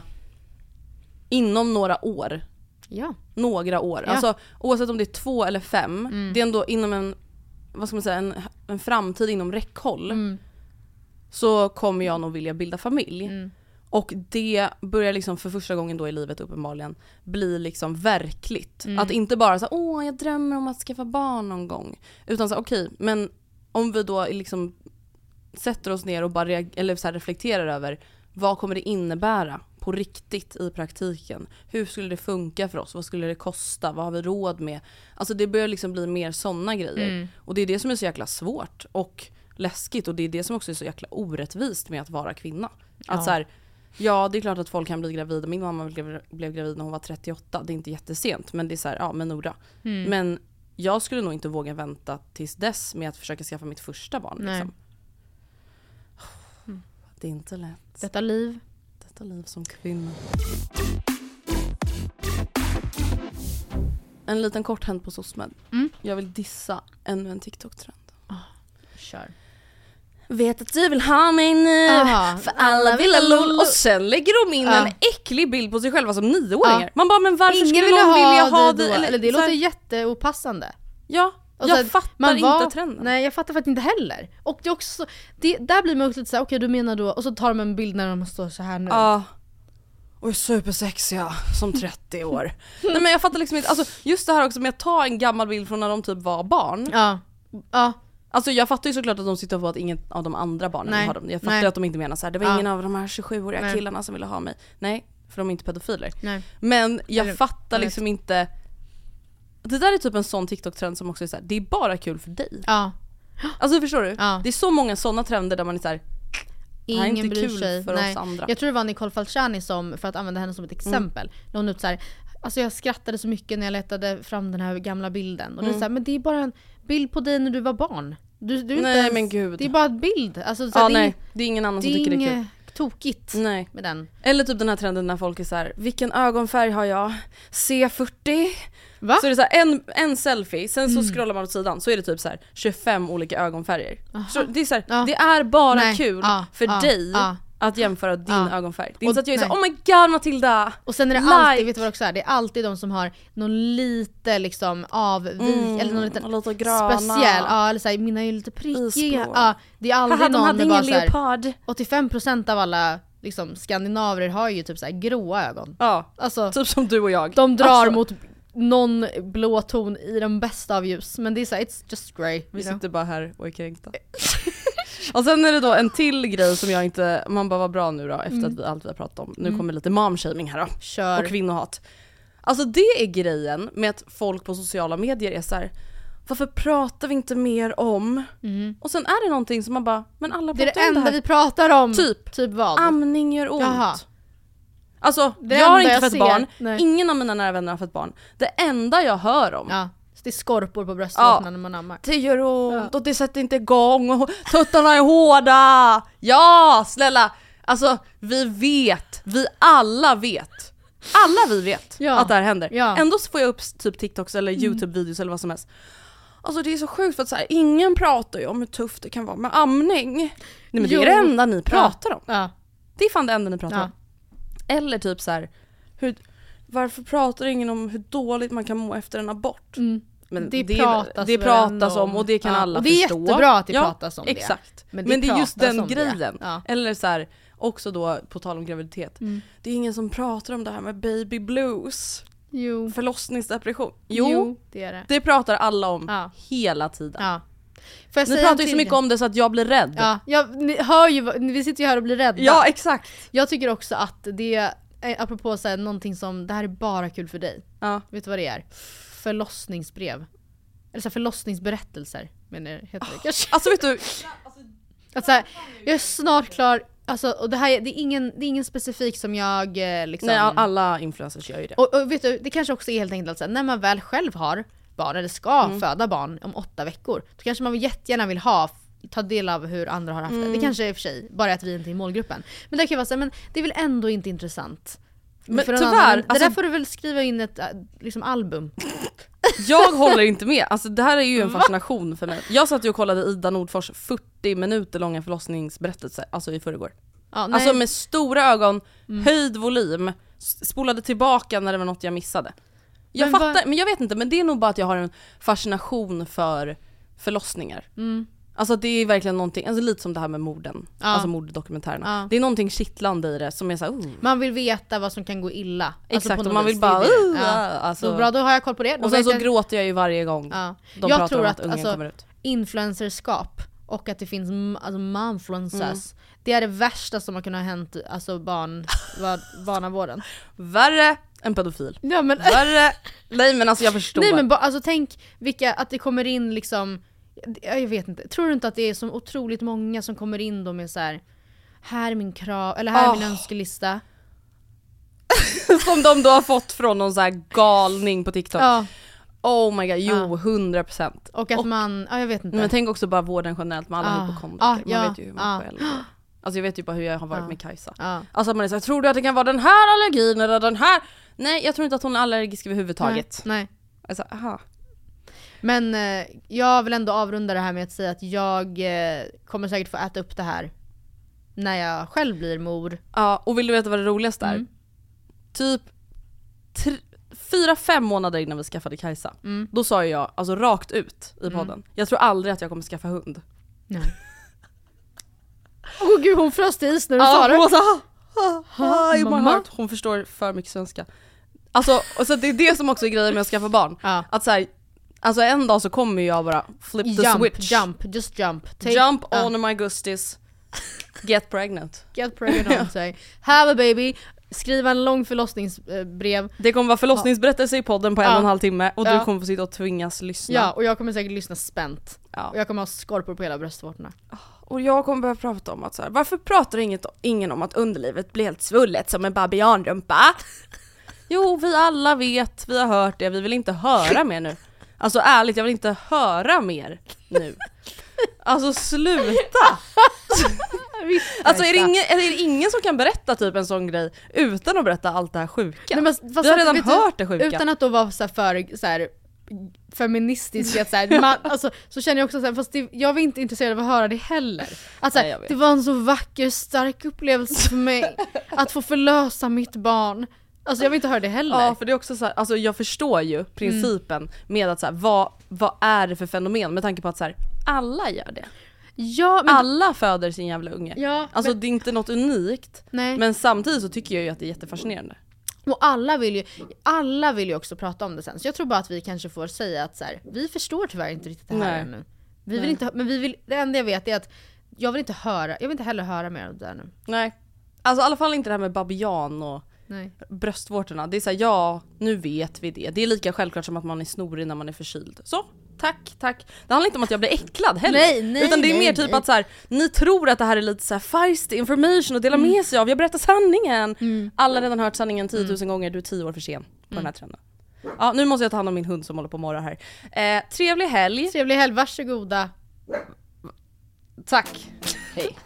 inom några år. Ja. Några år. Ja. Alltså oavsett om det är 2 eller 5, det är ändå inom en framtid inom räckhåll. Så kommer jag nog vilja bilda familj. Och det börjar liksom för första gången då i livet uppenbarligen bli liksom verkligt. Att inte bara så jag drömmer om att skaffa barn någon gång. Utan så okej, men om vi då liksom sätter oss ner och bara reflekterar över vad kommer det innebära på riktigt i praktiken? Hur skulle det funka för oss? Vad skulle det kosta? Vad har vi råd med? Alltså det börjar liksom bli mer sådana grejer. Och det är det som är så jäkla svårt och läskigt, och det är det som också är så jäkla orättvist med att vara kvinna. Att så här, det är klart att folk kan bli gravida. Min mamma blev gravid när hon var 38. Det är inte jättesent, men det är så här, med Nora. Men jag skulle nog inte våga vänta tills dess med att försöka skaffa mitt första barn. Liksom. Det är inte lätt. Detta liv som kvinna. En liten kort hänt på SOSMED. Jag vill dissa ännu en TikTok-trend. Kör. Vet att du vill ha mig nu, för alla vill ha LOL. Och sen lägger de in en äcklig bild på sig själva som 9-åringar. Man bara, men varför skulle någon vilja ha det? Eller det låter jätteopassande. Ja, jag fattar inte trenden. Nej, jag fattar faktiskt inte heller. Och det är också, där blir man också lite såhär, okej, du menar då, och så tar de en bild när de står så här nu. Och är supersexiga som 30 år. Nej, men jag fattar liksom inte, alltså just det här också med att ta en gammal bild från när de typ var barn. Alltså jag fattar ju såklart att de sitter på att ingen av de andra barnen har dem. Jag fattar att de inte menar så här, det var ingen av de här 27-åriga killarna som ville ha mig. Nej, för de är inte pedofiler. Men jag fattar liksom inte Det där är typ en sån TikTok-trend som också är så här, det är bara kul för dig. Ja. Alltså förstår du? Ja. Det är så många såna trender där man är så här, ingen inte bryr kul sig för oss andra. Jag tror det var Nicole Falciani som, för att använda henne som ett exempel, när hon ut så här, alltså jag skrattade så mycket när jag letade fram den här gamla bilden och det är så här, men det är bara en bild på dig när du var barn. Du nej inte ens, men gud. det är bara en bild. Alltså, så här, det är ingen annan som tycker det är kul. Tokigt med den. Eller typ den här trenden när folk är så här, vilken ögonfärg har jag? C40. Va? Så är det så här, en selfie, sen så scrollar man åt sidan så är det typ så här 25 olika ögonfärger. Så det är så här, det är bara kul för dig att jämföra din ögonfärg. Det är inte så att jag är så här, oh my god Matilda. Och sen är det alltid, vet du vad det också är? Det är alltid de som har någon lite liksom eller någon liten speciell, eller så här, mina är ju lite prickiga. Det är aldrig någon med bara så här, 85% av alla liksom skandinaver har ju typ så här gråa ögon. Ja, alltså, typ som du och jag. De drar mot någon blå ton i den bästa av ljus, men det är så här, it's just grey. Vi sitter bara här och är kränkta. Och sen är det då en till grej som jag inte, man bara var bra nu då efter att allt vi har pratat om. Nu kommer lite momshaming här då. Kör. Och kvinnohat. Alltså det är grejen med att folk på sociala medier är så här, varför pratar vi inte mer om? Och sen är det någonting som man bara, men alla pratar om det här. Det är det enda vi pratar om. Typ vad? Amning gör ont. Jaha. Alltså jag har inte fått barn. Nej. Ingen av mina nära vänner har fått barn. Det enda jag hör om det är skorpor på bröstvårtorna när man ammar. Det gör ont och det sätter inte igång och tuttarna är hårda. Ja, snälla. Alltså vi alla vet att det här händer. Ändå så får jag upp typ TikToks eller YouTube-videos eller vad som helst. Alltså det är så sjukt för att så här, ingen pratar ju om hur tufft det kan vara med amning. Nej, men det är det enda ni pratar om. Det är fan det enda ni pratar om. Eller typ så här, varför pratar ingen om hur dåligt man kan må efter en abort? Men det pratas om och det kan alla förstå. Och det är jättebra att det pratas om det. Exakt. Men det är just den grejen. Eller så här, också då på tal om graviditet. Det är ingen som pratar om det här med baby blues. Förlossningsdepression. Jo, det är det. Det pratar alla om hela tiden. Ni pratar ju så mycket om det så att jag blir rädd. Ni hör ju, vi sitter ju här och blir rädda. Ja, exakt. Jag tycker också att det, apropå så här, någonting som, det här är bara kul för dig. Vet du vad det är? Förlossningsbrev. Eller så här, förlossningsberättelser. Men heter det kanske. Alltså vet du. Alltså, jag är snart klar. Alltså, och det här det är ingen specifik som jag liksom. Nej, alla influencers gör ju det. Och vet du, det kanske också är helt enkelt att så här, när man väl själv har barn eller ska föda barn om 8 veckor, då kanske man jättegärna vill ta del av hur andra har haft det. Det kanske är i och för sig bara att vi inte är i målgruppen. Men det kan vara så här, men det är väl ändå inte intressant. Men tyvärr, det där får du väl skriva in ett liksom album. Jag håller inte med. Alltså det här är ju en fascination för mig. Jag satt ju och kollade Ida Nordfors 40 minuter långa förlossningsberättelse, alltså i förrgår. Alltså med stora ögon, höjd volym, spolade tillbaka när det var något jag missade. Jag fattar, men jag vet inte, men det är nog bara att jag har en fascination för förlossningar. Alltså det är verkligen någonting, alltså lite som det här med morden, alltså morddokumentärerna. Det är någonting kittlande i det som är så här, man vill veta vad som kan gå illa. Exakt, alltså och man vill bara alltså, så bra, då har jag koll på det. Och sen så gråter jag ju varje gång de jag pratar tror om att ungen kommer ut. Influencerskap och att det finns alltså momfluencers, det är det värsta som har kunnat ha hänt alltså barnavården. Värre en pedofil. Ja, men värre. Nej men alltså jag förstår. Nej men alltså tänk att det kommer in liksom, jag vet inte. Tror du inte att det är så otroligt många som kommer in då med så här är min krav, eller här är min önskelista. Som de då har fått från någon så här galning på TikTok. Oh my god, 100%. Och att man, jag vet inte. Men tänk också bara vården generellt med alla hypokondriker. Man vet ju hur man själv är. Alltså jag vet ju bara hur jag har varit med Kajsa. Alltså att man är så här, tror du att det kan vara den här allergin eller den här? Nej, jag tror inte att hon är allergisk överhuvudtaget. Nej. Alltså, aha. Men jag vill ändå avrunda det här med att säga att jag kommer säkert få äta upp det här när jag själv blir mor. Ja, och vill du veta vad det roligaste är? Typ 4-5 månader innan vi skaffade Kajsa, då sa jag alltså rakt ut i podden, jag tror aldrig att jag kommer skaffa hund. Nej. Åh gud, hon fröst i is när du sa det. Hon förstår för mycket svenska. Alltså, och så det är det som också är grejen med att skaffa barn. Att så här, alltså en dag så kommer jag bara flip the switch. Just jump. Jump on my gustis. Get pregnant. Say, have a baby. skriva en lång förlossningsbrev. Det kommer vara förlossningsberättelse i podden på 1,5 timme och du kommer få sitta och tvingas lyssna. Ja, och jag kommer säkert lyssna spänt. Ja. Och jag kommer ha skorpor på hela bröstvårtorna. Och jag kommer börja prata om att så här, varför pratar ingen om att underlivet blir helt svullet som en babianrumpa? Jo, vi alla vet, vi har hört det, vi vill inte höra mer nu. Alltså ärligt, jag vill inte höra mer nu. Alltså sluta! Alltså är det ingen som kan berätta typ en sån grej utan att berätta allt det här sjuka? Nej, men, vi har redan hört det sjuka. Utan att då vara så här feministisk att så här, alltså, så känner jag också så här, fast jag var inte intresserad av att höra det heller. Alltså, det var en så vacker, stark upplevelse för mig att få förlösa mitt barn. Alltså jag vill inte höra det heller. Ja, för det är också så här, alltså jag förstår ju principen med att så här, vad är det för fenomen med tanke på att så här, alla gör det. Ja, men alla föder sin jävla unge. Ja, alltså det är inte något unikt. Nej. Men samtidigt så tycker jag ju att det är jättefascinerande. Och alla vill ju också prata om det sen. Så jag tror bara att vi kanske får säga att så här, vi förstår tyvärr inte riktigt det här ännu. Vi vill inte, men det enda jag vet är att jag vill inte heller höra mer om det här nu. Nej. Alltså i alla fall inte det här med babian och bröstvårtorna. Det är så här, ja, nu vet vi det. Det är lika självklart som att man är snorig när man är förkyld. Så, tack. Det handlar inte om att jag blir äcklad heller. Nej, utan det är mer typ att så här, ni tror att det här är lite så här feisty information och dela med sig av. Jag berättar sanningen. Alla har redan hört sanningen 10 000 gånger. Du är 10 år för sen på den här trenden. Ja, nu måste jag ta hand om min hund som håller på att morra här. Trevlig helg. Trevlig helg, varsågoda. Tack. Hej.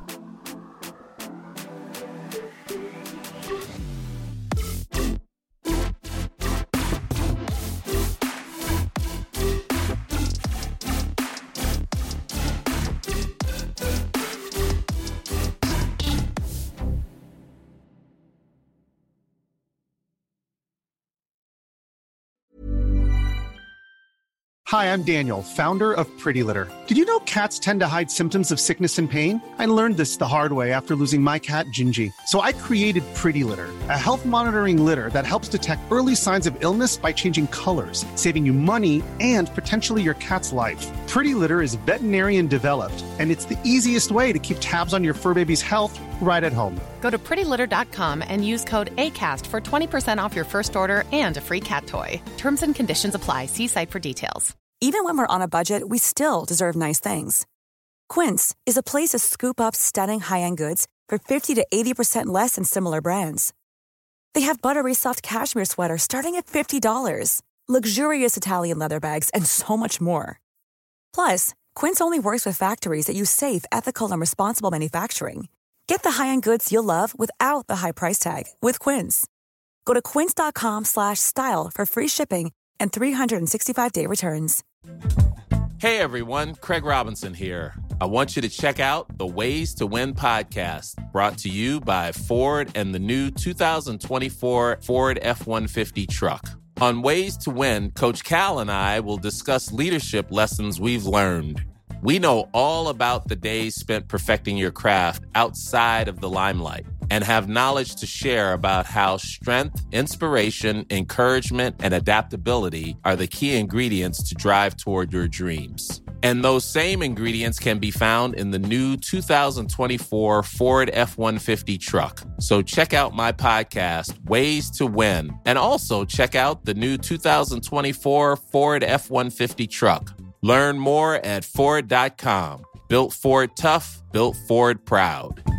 Hi, I'm Daniel, founder of Pretty Litter. Did you know cats tend to hide symptoms of sickness and pain? I learned this the hard way after losing my cat, Gingy. So I created Pretty Litter, a health monitoring litter that helps detect early signs of illness by changing colors, saving you money and potentially your cat's life. Pretty Litter is veterinarian developed, and it's the easiest way to keep tabs on your fur baby's health right at home. Go to prettylitter.com and use code ACAST for 20% off your first order and a free cat toy. Terms and conditions apply. See site for details. Even when we're on a budget, we still deserve nice things. Quince is a place to scoop up stunning high-end goods for 50 to 80% less than similar brands. They have buttery soft cashmere sweaters starting at $50, luxurious Italian leather bags, and so much more. Plus, Quince only works with factories that use safe, ethical, and responsible manufacturing. Get the high-end goods you'll love without the high price tag with Quince. Go to quince.com/style for free shipping and 365-day returns. Hey everyone, Craig Robinson here. I want you to check out the Ways to Win podcast, brought to you by Ford and the new 2024 Ford F-150 truck. On Ways to Win, Coach Cal and I will discuss leadership lessons we've learned. We know all about the days spent perfecting your craft outside of the limelight and have knowledge to share about how strength, inspiration, encouragement, and adaptability are the key ingredients to drive toward your dreams. And those same ingredients can be found in the new 2024 Ford F-150 truck. So check out my podcast, Ways to Win, and also check out the new 2024 Ford F-150 truck. Learn more at Ford.com. Built Ford tough, built Ford proud.